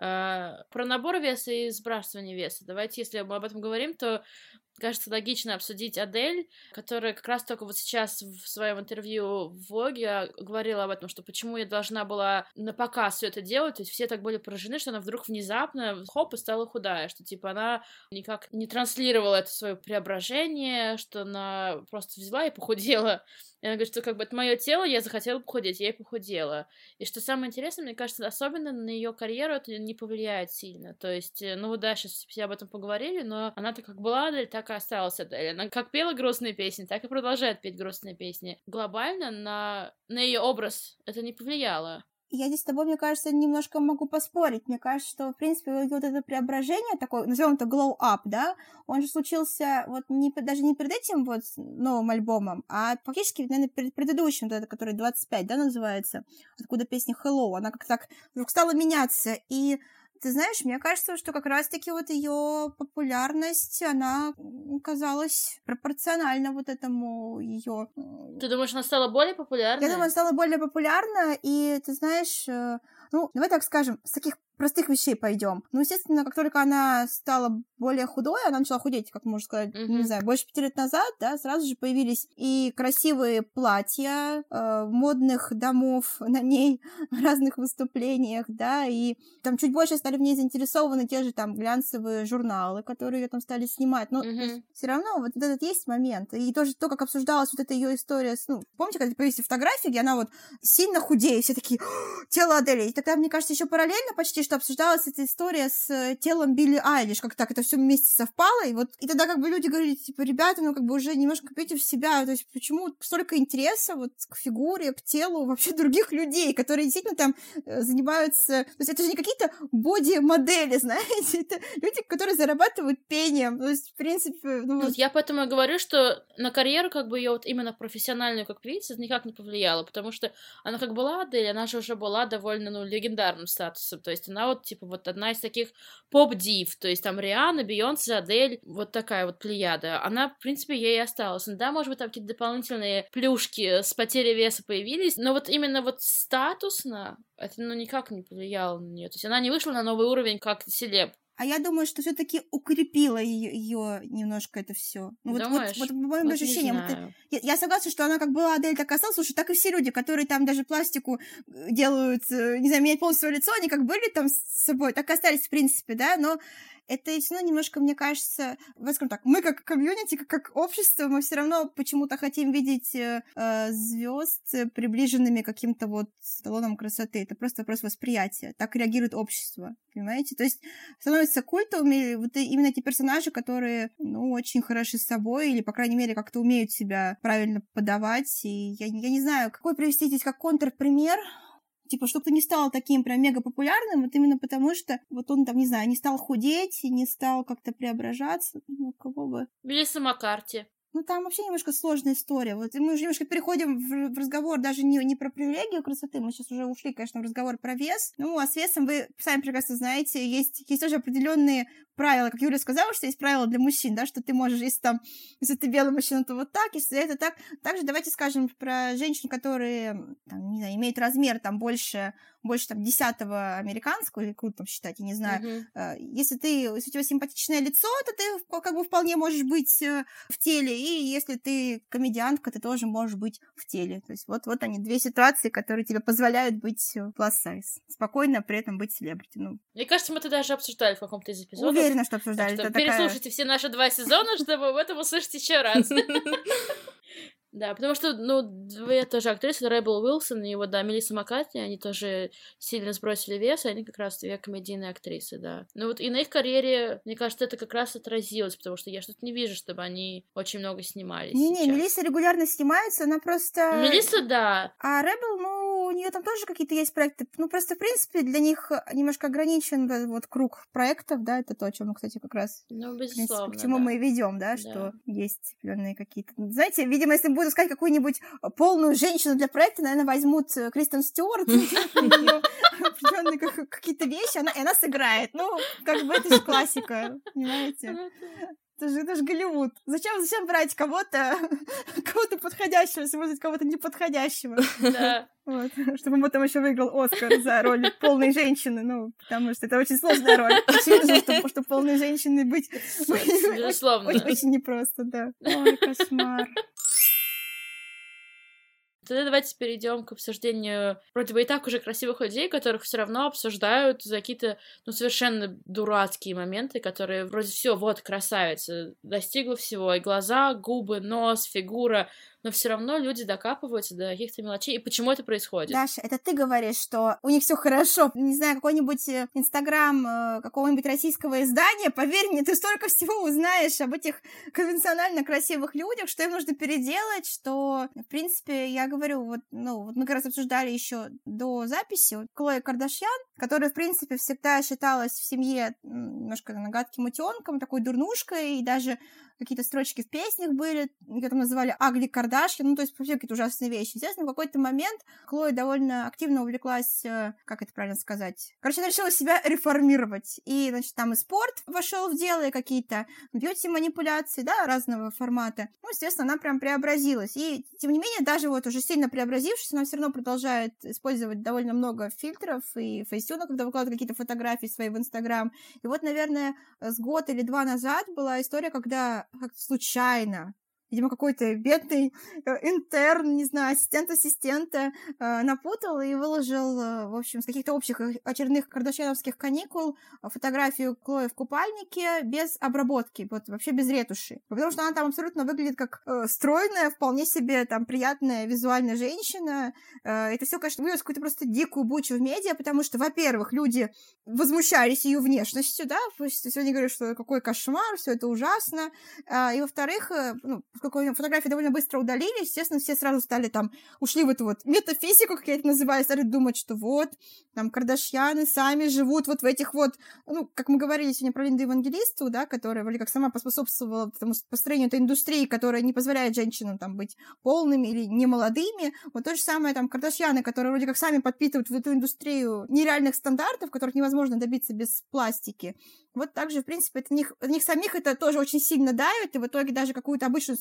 э, Про набор веса и сбрасывание веса. Давайте, если мы об этом говорим, то кажется логично обсудить Адель, которая как раз только вот сейчас в своем интервью в Vogue говорила об этом, что почему я должна была на показ все это делать, то есть все так были поражены, что она вдруг внезапно хоп и стала худая, что типа она никак не транслировала это свое преображение, что она просто взяла и похудела. И она говорит, что как бы это мое тело, я захотела похудеть, я и похудела. И что самое интересное, мне кажется, особенно на ее карьеру это не повлияет сильно. То есть, э, ну вот да, сейчас все об этом поговорили, но она-то как была Адель, так и осталась Адель. Она как пела грустные песни, так и продолжает петь грустные песни. Глобально на, на ее образ это не повлияло. Я здесь с тобой, мне кажется, немножко могу поспорить. Мне кажется, что, в принципе, вот это преображение такое, назовем это glow up, да, он же случился вот не, даже не перед этим вот новым альбомом, а фактически, наверное, перед предыдущим, вот это, который двадцать пять, да, называется, откуда песня Hello, она как-то так вдруг стала меняться, и ты знаешь, мне кажется, что как раз-таки вот ее популярность, она казалась пропорциональна вот этому ее. Ты думаешь, она стала более популярной? Я думаю, она стала более популярна, и ты знаешь, э, ну, давай так скажем, с таких простых вещей пойдем. Ну, естественно, как только она стала более худой, она начала худеть, как можно сказать, Mm-hmm. не знаю, больше пяти лет назад, да, сразу же появились и красивые платья э, модных домов на ней в разных выступлениях, да, и там чуть больше стали в ней заинтересованы те же там глянцевые журналы, которые ее там стали снимать. Но Mm-hmm. все равно вот этот есть момент. И тоже то, как обсуждалась вот эта ее история с, ну, помните, когда появились фотографии, где она вот сильно худее, все такие, тело Адели. И тогда, мне кажется, еще параллельно почти что обсуждалась эта история с телом Билли Айлиш, как так это все вместе совпало, и вот, и тогда как бы люди говорили, типа, ребята, ну, как бы уже немножко пейте в себя, то есть почему столько интереса вот к фигуре, к телу вообще других людей, которые действительно там занимаются, то есть это же не какие-то боди-модели, знаете, это люди, которые зарабатывают пением, то есть, в принципе, ну, вот. Я поэтому и говорю, что на карьеру, как бы, ее вот именно профессиональную как певицу никак не повлияло, потому что она как была Адель, она же уже была довольно, ну, легендарным статусом, то есть она вот, типа, вот одна из таких поп-див, то есть там Риhanna, Бейонсе, Адель, вот такая вот плеяда, она, в принципе, ей и осталась. Ну, да, может быть, там какие-то дополнительные плюшки с потерей веса появились, но вот именно вот статусно это, ну, никак не повлияло на нее, то есть она не вышла на новый уровень как селеб. А я думаю, что все-таки укрепило ее немножко это все. Ну, вот, вот, вот, по моим вот ощущениям. Вот, я, я согласна, что она как была Адель, так и осталась. Слушай, так и все люди, которые там даже пластику делают, не знаю, меняют полностью лицо, они как были там с собой, так и остались, в принципе, да, но это все равно немножко, мне кажется, вот скажем так, мы как комьюнити, как, как общество, мы все равно почему-то хотим видеть э, звезд приближенными к каким-то вот эталонам красоты. Это просто вопрос восприятия. Так реагирует общество, понимаете? То есть становится культом вот именно эти персонажи, которые, ну, очень хороши с собой или, по крайней мере, как-то умеют себя правильно подавать. И я, я не знаю, какой привести здесь как контрпример. Типа, чтобы ты не стал таким прям мега популярным, вот именно потому что вот он там, не знаю, не стал худеть, не стал как-то преображаться, ну, кого бы... Мелисса Маккарти. Ну, там вообще немножко сложная история. Вот мы уже немножко переходим в, в разговор даже не, не про привилегию красоты, мы сейчас уже ушли, конечно, в разговор про вес. Ну, а с весом вы сами прекрасно знаете, есть, есть тоже определенные правила, как Юля сказала, что есть правила для мужчин, да, что ты можешь, если там, если ты белый мужчина, то вот так, если это так. Также давайте скажем про женщин, которые, там, не знаю, имеют размер там больше, больше там десятого американского, или круто там считать, я не знаю. Uh-huh. Если ты, если у тебя симпатичное лицо, то ты как бы вполне можешь быть в теле, и если ты комедиантка, ты тоже можешь быть в теле. То есть вот, вот они, две ситуации, которые тебе позволяют быть plus size. Спокойно при этом быть селебрити. Ну. Мне кажется, мы это даже обсуждали в каком-то из эпизодов. Уверена, что обсуждали. Так что переслушайте такая... все наши два сезона, чтобы об этом услышать еще раз. Да, потому что, ну, две тоже актрисы, Ребел Уилсон и вот, да, Мелисса Маккарти, они тоже сильно сбросили вес, и они как раз две комедийные актрисы, да. Ну вот и на их карьере, мне кажется, это как раз отразилось, потому что я что-то не вижу, чтобы они очень много снимались. Не-не, Мелисса регулярно снимается, она просто... Мелисса, да. А Ребел, ну, у нее там тоже какие-то есть проекты. Ну, просто, в принципе, для них немножко ограничен да, вот круг проектов, да, это то, о чем мы, кстати, как раз... Ну, безусловно, принципе, к чему да. мы и ведем, да, да, что есть определенные какие-то... Знаете, видимо, если буду искать какую-нибудь полную женщину для проекта, наверное, возьмут Кристен Стюарт, определенные какие-то вещи, и она сыграет. Ну, как бы это же классика, понимаете? Это же, это же Голливуд. Зачем, зачем брать кого-то, кого-то подходящего, если может быть кого-то неподходящего? Да. Вот. Чтобы он потом еще выиграл Оскар за роль полной женщины. Ну, потому что это очень сложная роль. Очевидно, что, что полной женщиной быть безусловно. Очень, очень непросто, да. Ой, кошмар. Тогда давайте перейдем к обсуждению вроде бы и так уже красивых людей, которых все равно обсуждают за какие-то, ну, совершенно дурацкие моменты, которые вроде все, вот, красавица, достигла всего, и глаза, губы, нос, фигура, но все равно люди докапываются до каких-то мелочей. И почему это происходит? Даша, это ты говоришь, что у них все хорошо. Не знаю, какой-нибудь инстаграм какого-нибудь российского издания, поверь мне, ты столько всего узнаешь об этих конвенционально красивых людях, что им нужно переделать, что, в принципе, я говорю, вот, ну, вот мы как раз обсуждали еще до записи, вот, Хлоя Кардашьян, которая, в принципе, всегда считалась в семье немножко гадким утенком, такой дурнушкой, и даже какие-то строчки в песнях были, которые там называли «Агли Кардашьян», ну, то есть вообще какие-то ужасные вещи. Естественно, в какой-то момент Хлоя довольно активно увлеклась, как это правильно сказать, короче, она решила себя реформировать. И, значит, там и спорт вошел в дело, и какие-то бьюти-манипуляции, да, разного формата. Ну, естественно, она прям преобразилась. И, тем не менее, даже вот уже сильно преобразившись, она все равно продолжает использовать довольно много фильтров и фейстюна, когда выкладывает какие-то фотографии свои в Инстаграм. И вот, наверное, с год или два назад была история, когда как-то случайно, видимо, какой-то бедный интерн, не знаю, ассистент ассистента э, напутал и выложил, э, в общем, с каких-то общих очередных кардашьяновских каникул фотографию Хлои в купальнике без обработки, вот вообще без ретуши. Потому что она там абсолютно выглядит как э, стройная, вполне себе там приятная визуальная женщина. Э, это все, конечно, вывез какую-то просто дикую бучу в медиа, потому что, во-первых, люди возмущались ее внешностью, да, сегодня говорят, что какой кошмар, все это ужасно. Э, и, во-вторых, э, ну, поскольку фотографии довольно быстро удалили, естественно, все сразу стали там, ушли в эту вот метафизику, как я это называю, стали думать, что вот, там, Кардашьяны сами живут вот в этих вот, ну, как мы говорили сегодня про Линду Евангелисту, да, которая вроде как сама поспособствовала этому построению этой индустрии, которая не позволяет женщинам там быть полными или немолодыми. Вот то же самое там Кардашьяны, которые вроде как сами подпитывают в эту индустрию нереальных стандартов, которых невозможно добиться без пластики. Вот также, в принципе, это них, них самих это тоже очень сильно давит, и в итоге даже какую-то обычную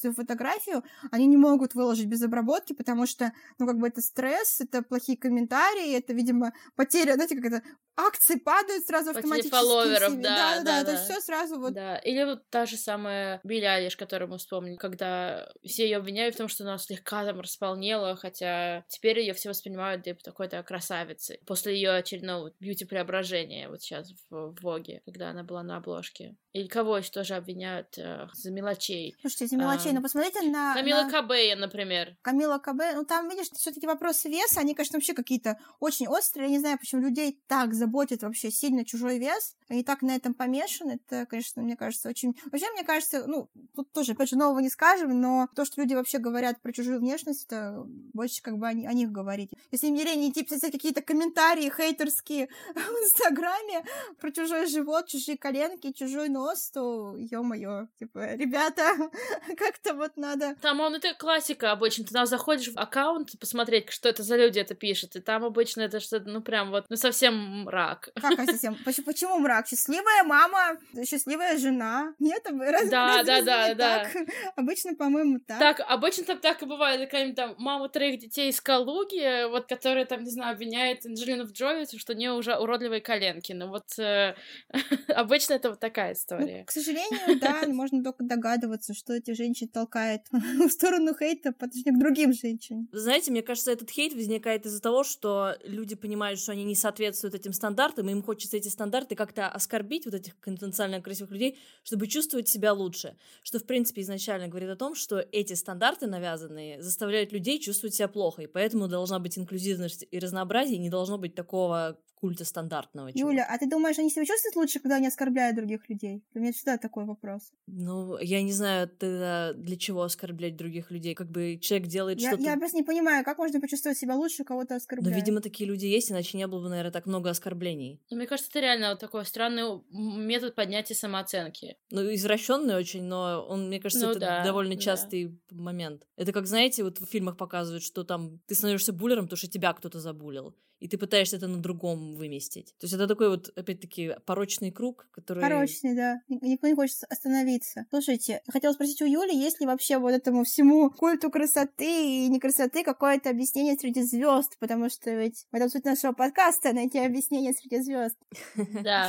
свою фотографию, они не могут выложить без обработки, потому что, ну, как бы это стресс, это плохие комментарии, это, видимо, потеря, знаете, как это, акции падают сразу автоматически. Фолловеров, да, да, да, да, это да. все сразу вот. Да, или вот та же самая Билли Айлиш, которую мы вспомнили, когда все ее обвиняют в том, что она слегка там располнела, хотя теперь ее все воспринимают типа такой-то красавицей. После ее очередного бьюти-преображения, вот сейчас в Воге, когда она была на обложке. Или кого еще тоже обвиняют э, за мелочей. Слушайте, за мелочей, а, но посмотрите на... Камила на... Кабея, например. Камила Кабе, ну там, видишь, все-таки вопросы веса, они, конечно, вообще какие-то очень острые. Я не знаю, почему людей так заботит вообще сильно чужой вес, и так на этом помешаны. Это, конечно, мне кажется, очень... Вообще, мне кажется, ну, тут тоже, опять же, нового не скажем, но то, что люди вообще говорят про чужую внешность, это больше как бы о, о них говорить. Если им не лень идти писать какие-то комментарии хейтерские в Инстаграме про чужой живот, чужие коленки, чужой нос, то, ё-моё, типа, ребята, как-то вот надо... Там он, это классика обычно. Ты там заходишь в аккаунт посмотреть, что это за люди это пишут, и там обычно это что-то, ну, прям вот, ну, совсем мрак. Как совсем? Почему, почему мрак? Счастливая мама, счастливая жена. Нет, разве, Да, разве да, да, не да. так? Обычно, по-моему, так. Так, обычно там так и бывает, какая-нибудь там мама троих детей из Калуги, вот, которая там, не знаю, обвиняет Анджелину в Джоли, что у нее уже уродливые коленки. Ну вот э, обычно это вот такая история. Ну, к сожалению, да, можно только догадываться, что эти женщины толкают в сторону хейта по отношению к другим женщинам. Знаете, мне кажется, этот хейт возникает из-за того, что люди понимают, что они не соответствуют этим стандартам, и им хочется эти стандарты как-то оскорбить, вот этих конвенционально красивых людей, чтобы чувствовать себя лучше. Что, в принципе, изначально говорит о том, что эти стандарты навязанные заставляют людей чувствовать себя плохо, и поэтому должна быть инклюзивность и разнообразие, и не должно быть такого культа стандартного. Чего. Юля, а ты думаешь, они себя чувствуют лучше, когда они оскорбляют других людей? У меня всегда такой вопрос. Ну, я не знаю, тогда для чего оскорблять других людей. Как бы человек делает я, что-то... Я просто не понимаю, как можно почувствовать себя лучше, кого-то оскорблять. Но, видимо, такие люди есть, иначе не было бы, наверное, так много оскорблений. Ну, мне кажется, это реально вот такой странный метод поднятия самооценки. Ну, извращенный очень, но он, мне кажется, ну, это да, довольно да. частый момент. Это как, знаете, вот в фильмах показывают, что там ты становишься буллером, потому что тебя кто-то забулил, и ты пытаешься это на другом выместить. То есть это такой вот, опять-таки, порочный круг, который... Порочный, да. Никто не хочет остановиться. Слушайте, хотела спросить у Юли, есть ли вообще вот этому всему культу красоты и некрасоты какое-то объяснение среди звезд, потому что ведь в этом суть нашего подкаста — найти объяснение среди звезд. Да.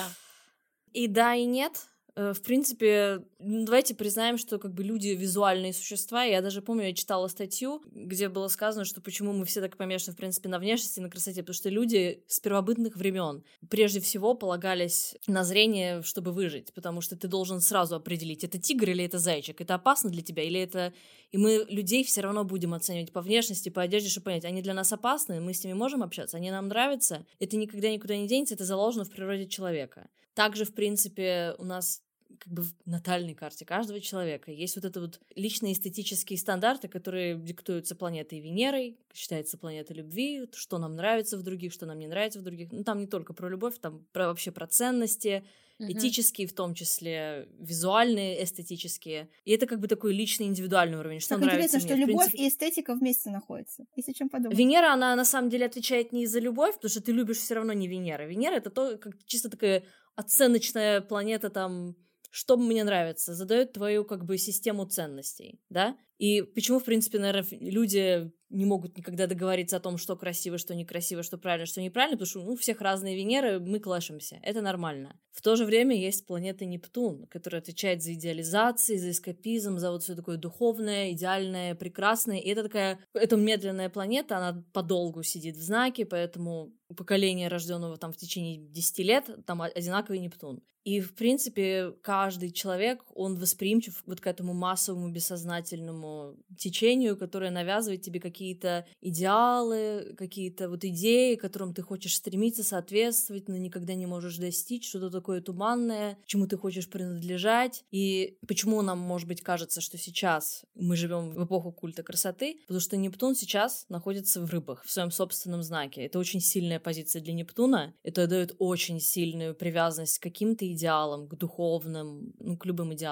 И да, и нет. В принципе, давайте признаем, что как бы люди визуальные существа. Я даже помню, я читала статью, где было сказано, что почему мы все так помешаны, в принципе, на внешности, на красоте, потому что люди с первобытных времен прежде всего полагались на зрение, чтобы выжить, потому что ты должен сразу определить, это тигр или это зайчик, это опасно для тебя или это... И мы людей все равно будем оценивать по внешности, по одежде, чтобы понять, они для нас опасны, мы с ними можем общаться, они нам нравятся, это никогда никуда не денется, это заложено в природе человека. Также, в принципе, у нас как бы в натальной карте каждого человека есть вот это вот личные эстетические стандарты, которые диктуются планетой Венерой, считается планетой любви, что нам нравится в других, что нам не нравится в других. Ну, там не только про любовь, там про, вообще про ценности, uh-huh. этические, в том числе визуальные, эстетические. И это как бы такой личный, индивидуальный уровень, что так нравится интересно, мне. что любовь принципе... и эстетика вместе находятся. Если чем подумать. Венера, она на самом деле отвечает не за любовь, потому что ты любишь все равно не Венера. Венера — это то, как чисто такая оценочная планета, там, что мне нравится, задает твою, как бы, систему ценностей, да? И почему, в принципе, наверное, люди не могут никогда договориться о том, что красиво, что некрасиво, что правильно, что неправильно, потому что ну, у всех разные Венеры, мы клэшимся, это нормально. В то же время есть планета Нептун, которая отвечает за идеализацию, за эскапизм, за вот все такое духовное, идеальное, прекрасное, и это такая, это медленная планета, она подолгу сидит в знаке, поэтому поколение, рожденного там в течение десяти лет, там одинаковый Нептун. И, в принципе, каждый человек, он восприимчив вот к этому массовому, бессознательному течению, которое навязывает тебе какие-то идеалы, какие-то вот идеи, к которым ты хочешь стремиться, соответствовать, но никогда не можешь достичь, что-то такое туманное, чему ты хочешь принадлежать. И почему нам, может быть, кажется, что сейчас мы живем в эпоху культа красоты? Потому что Нептун сейчас находится в рыбах, в своем собственном знаке. Это очень сильная позиция для Нептуна. Это дает очень сильную привязанность к каким-то идеалам, к духовным, ну, к любым идеалам.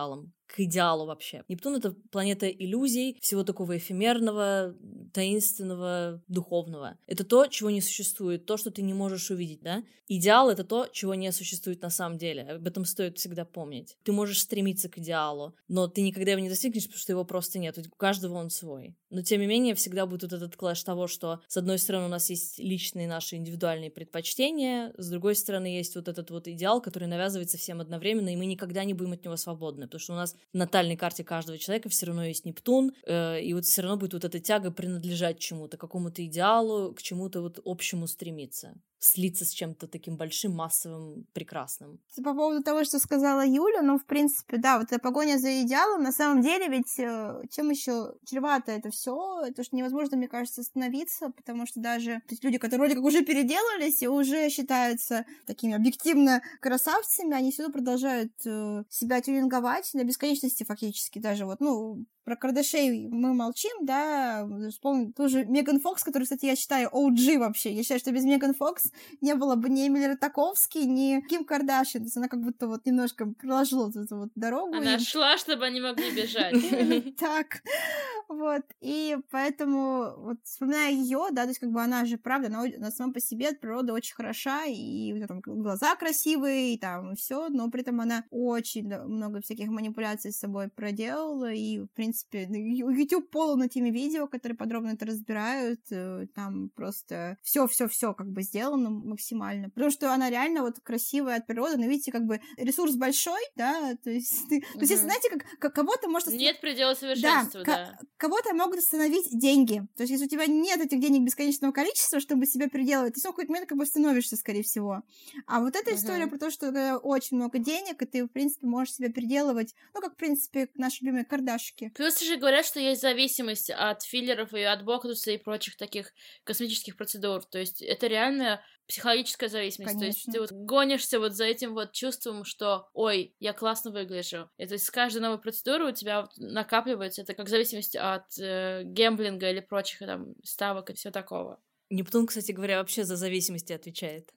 к идеалу вообще. Нептун — это планета иллюзий, всего такого эфемерного, таинственного, духовного. Это то, чего не существует, то, что ты не можешь увидеть, да? Идеал — это то, чего не существует на самом деле. Об этом стоит всегда помнить. Ты можешь стремиться к идеалу, но ты никогда его не достигнешь, потому что его просто нет. У каждого он свой. Но, тем не менее, всегда будет вот этот клэш того, что, с одной стороны, у нас есть личные наши индивидуальные предпочтения, с другой стороны, есть вот этот вот идеал, который навязывается всем одновременно, и мы никогда не будем от него свободны, потому что у нас в натальной карте каждого человека все равно есть Нептун, э, и вот все равно будет вот эта тяга принадлежать чему-то, какому-то идеалу, к чему-то вот общему стремиться, слиться с чем-то таким большим, массовым, прекрасным. По поводу того, что сказала Юля, ну, в принципе, да, вот эта погоня за идеалом, на самом деле, ведь э, чем еще чревато это все, то, что невозможно, мне кажется, остановиться, потому что даже люди, которые вроде как уже переделались и уже считаются такими объективно красавцами, они все равно продолжают э, себя тюнинговать до бесконечности фактически даже. Вот, ну, про Кардашей мы молчим, да, вспомним тоже Меган Фокс, который, кстати, я считаю о джи вообще. Я считаю, что без Меган Фокс не было бы ни Эмили Ротаковски, ни Ким Кардашьян. То есть она как будто вот немножко проложила вот эту вот дорогу. Она и... шла, чтобы они могли бежать. Так, вот. И поэтому, вот вспоминая ее, да, то есть как бы она же, правда, она сама по себе от природы очень хороша, и там глаза красивые, и там все, но при этом она очень много всяких манипуляций с собой проделала, и, в принципе, В принципе, YouTube полон этими видео, которые подробно это разбирают, там просто все-все-все как бы сделано максимально, потому что она реально вот красивая от природы, но видите, как бы ресурс большой, да, то есть, ты, uh-huh. то есть знаете, как, как кого-то может... Останов... Нет предела совершенства, да. да. К- кого-то могут остановить деньги, то есть если у тебя нет этих денег бесконечного количества, чтобы себя переделывать, ты в какой-то момент как бы становишься, скорее всего. А вот эта uh-huh. история про то, что очень много денег, и ты, в принципе, можешь себя переделывать, ну, как, в принципе, наши любимые Кардашики. Плюс же говорят, что есть зависимость от филлеров и от ботокса и прочих таких косметических процедур. То есть это реально психологическая зависимость. Конечно. То есть ты вот гонишься вот за этим вот чувством, что ой, я классно выгляжу. И то есть с каждой новой процедурой у тебя вот накапливается это как зависимость от э, гэмблинга или прочих там ставок и всего такого. Нептун, кстати говоря, вообще за зависимости отвечает.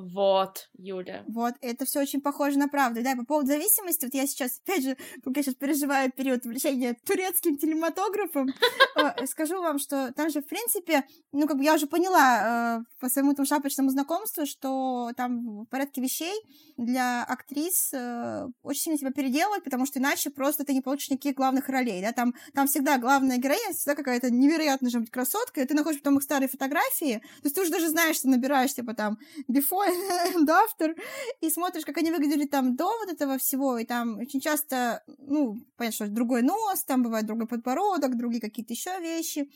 Вот, Юля. Вот, это все очень похоже на правду. Да, по поводу зависимости, вот я сейчас, опять же, пока я сейчас переживаю период увлечения турецким кинематографом, скажу вам, что там же, в принципе, ну, как бы я уже поняла по своему там шапочному знакомству, что там в порядке вещей для актрис очень сильно себя переделывать, потому что иначе просто ты не получишь никаких главных ролей, да, там, там всегда главная героиня, всегда какая-то невероятная же быть красотка, и ты находишь потом их старые фотографии, то есть ты уже даже знаешь, что набираешь, типа, там, before and after, и смотришь, как они выглядели там до вот этого всего, и там очень часто, ну, понятно, что другой нос, там бывает другой подбородок, другие какие-то еще вещи.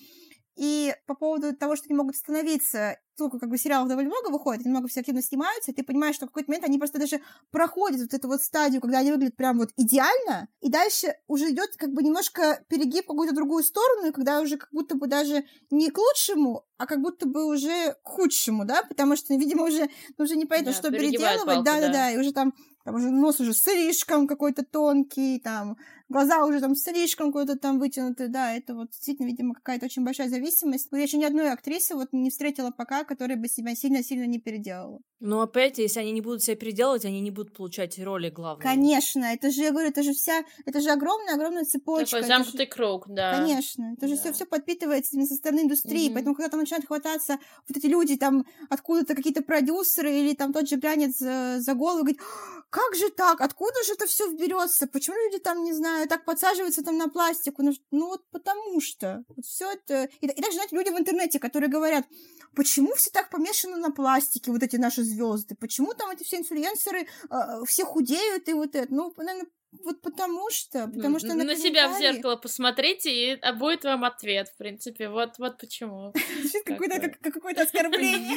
И по поводу того, что они могут становиться, сколько как бы сериалов довольно много выходит, они много все активно снимаются, и ты понимаешь, что в какой-то момент они просто даже проходят вот эту вот стадию, когда они выглядят прям вот идеально, и дальше уже идет как бы немножко перегиб в какую-то другую сторону, и когда уже как будто бы даже не к лучшему, а как будто бы уже к худшему, да, потому что, видимо, уже, уже непонятно, да, что переделывать, да-да-да, и уже там, там уже нос уже слишком какой-то тонкий, там глаза уже там слишком куда-то там вытянуты, да, это вот действительно, видимо, какая-то очень большая зависимость. Я еще ни одной актрисы вот не встретила пока, которая бы себя сильно-сильно не переделала. Ну, опять, если они не будут себя переделывать, они не будут получать роли главные. Конечно, это же, я говорю, это же вся, это же огромная-огромная цепочка. Такой замкнутый же... круг, да. Конечно, это же да. все подпитывается со стороны индустрии, mm-hmm. поэтому когда там начинают хвататься вот эти люди, там, откуда-то какие-то продюсеры или там тот же глянец за, за голову, говорит, как же так, откуда же это все берется, почему люди там, не знаю, так подсаживаются там на пластику, ну, ну вот потому что, вот все это, и, и даже, знаете, люди в интернете, которые говорят, почему все так помешаны на пластике, вот эти наши звезды, почему там эти все инфлюенсеры э, все худеют и вот это, ну, наверное, вот потому что, потому что на, на себя в зеркало посмотрите, и будет вам ответ, в принципе, вот, вот почему. Какое-то, как, какое-то оскорбление.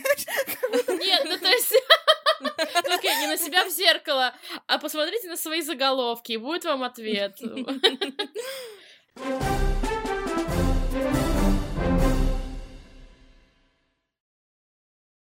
Нет, ну то есть... Окей, не на себя в зеркало, а посмотрите на свои заголовки, и будет вам ответ.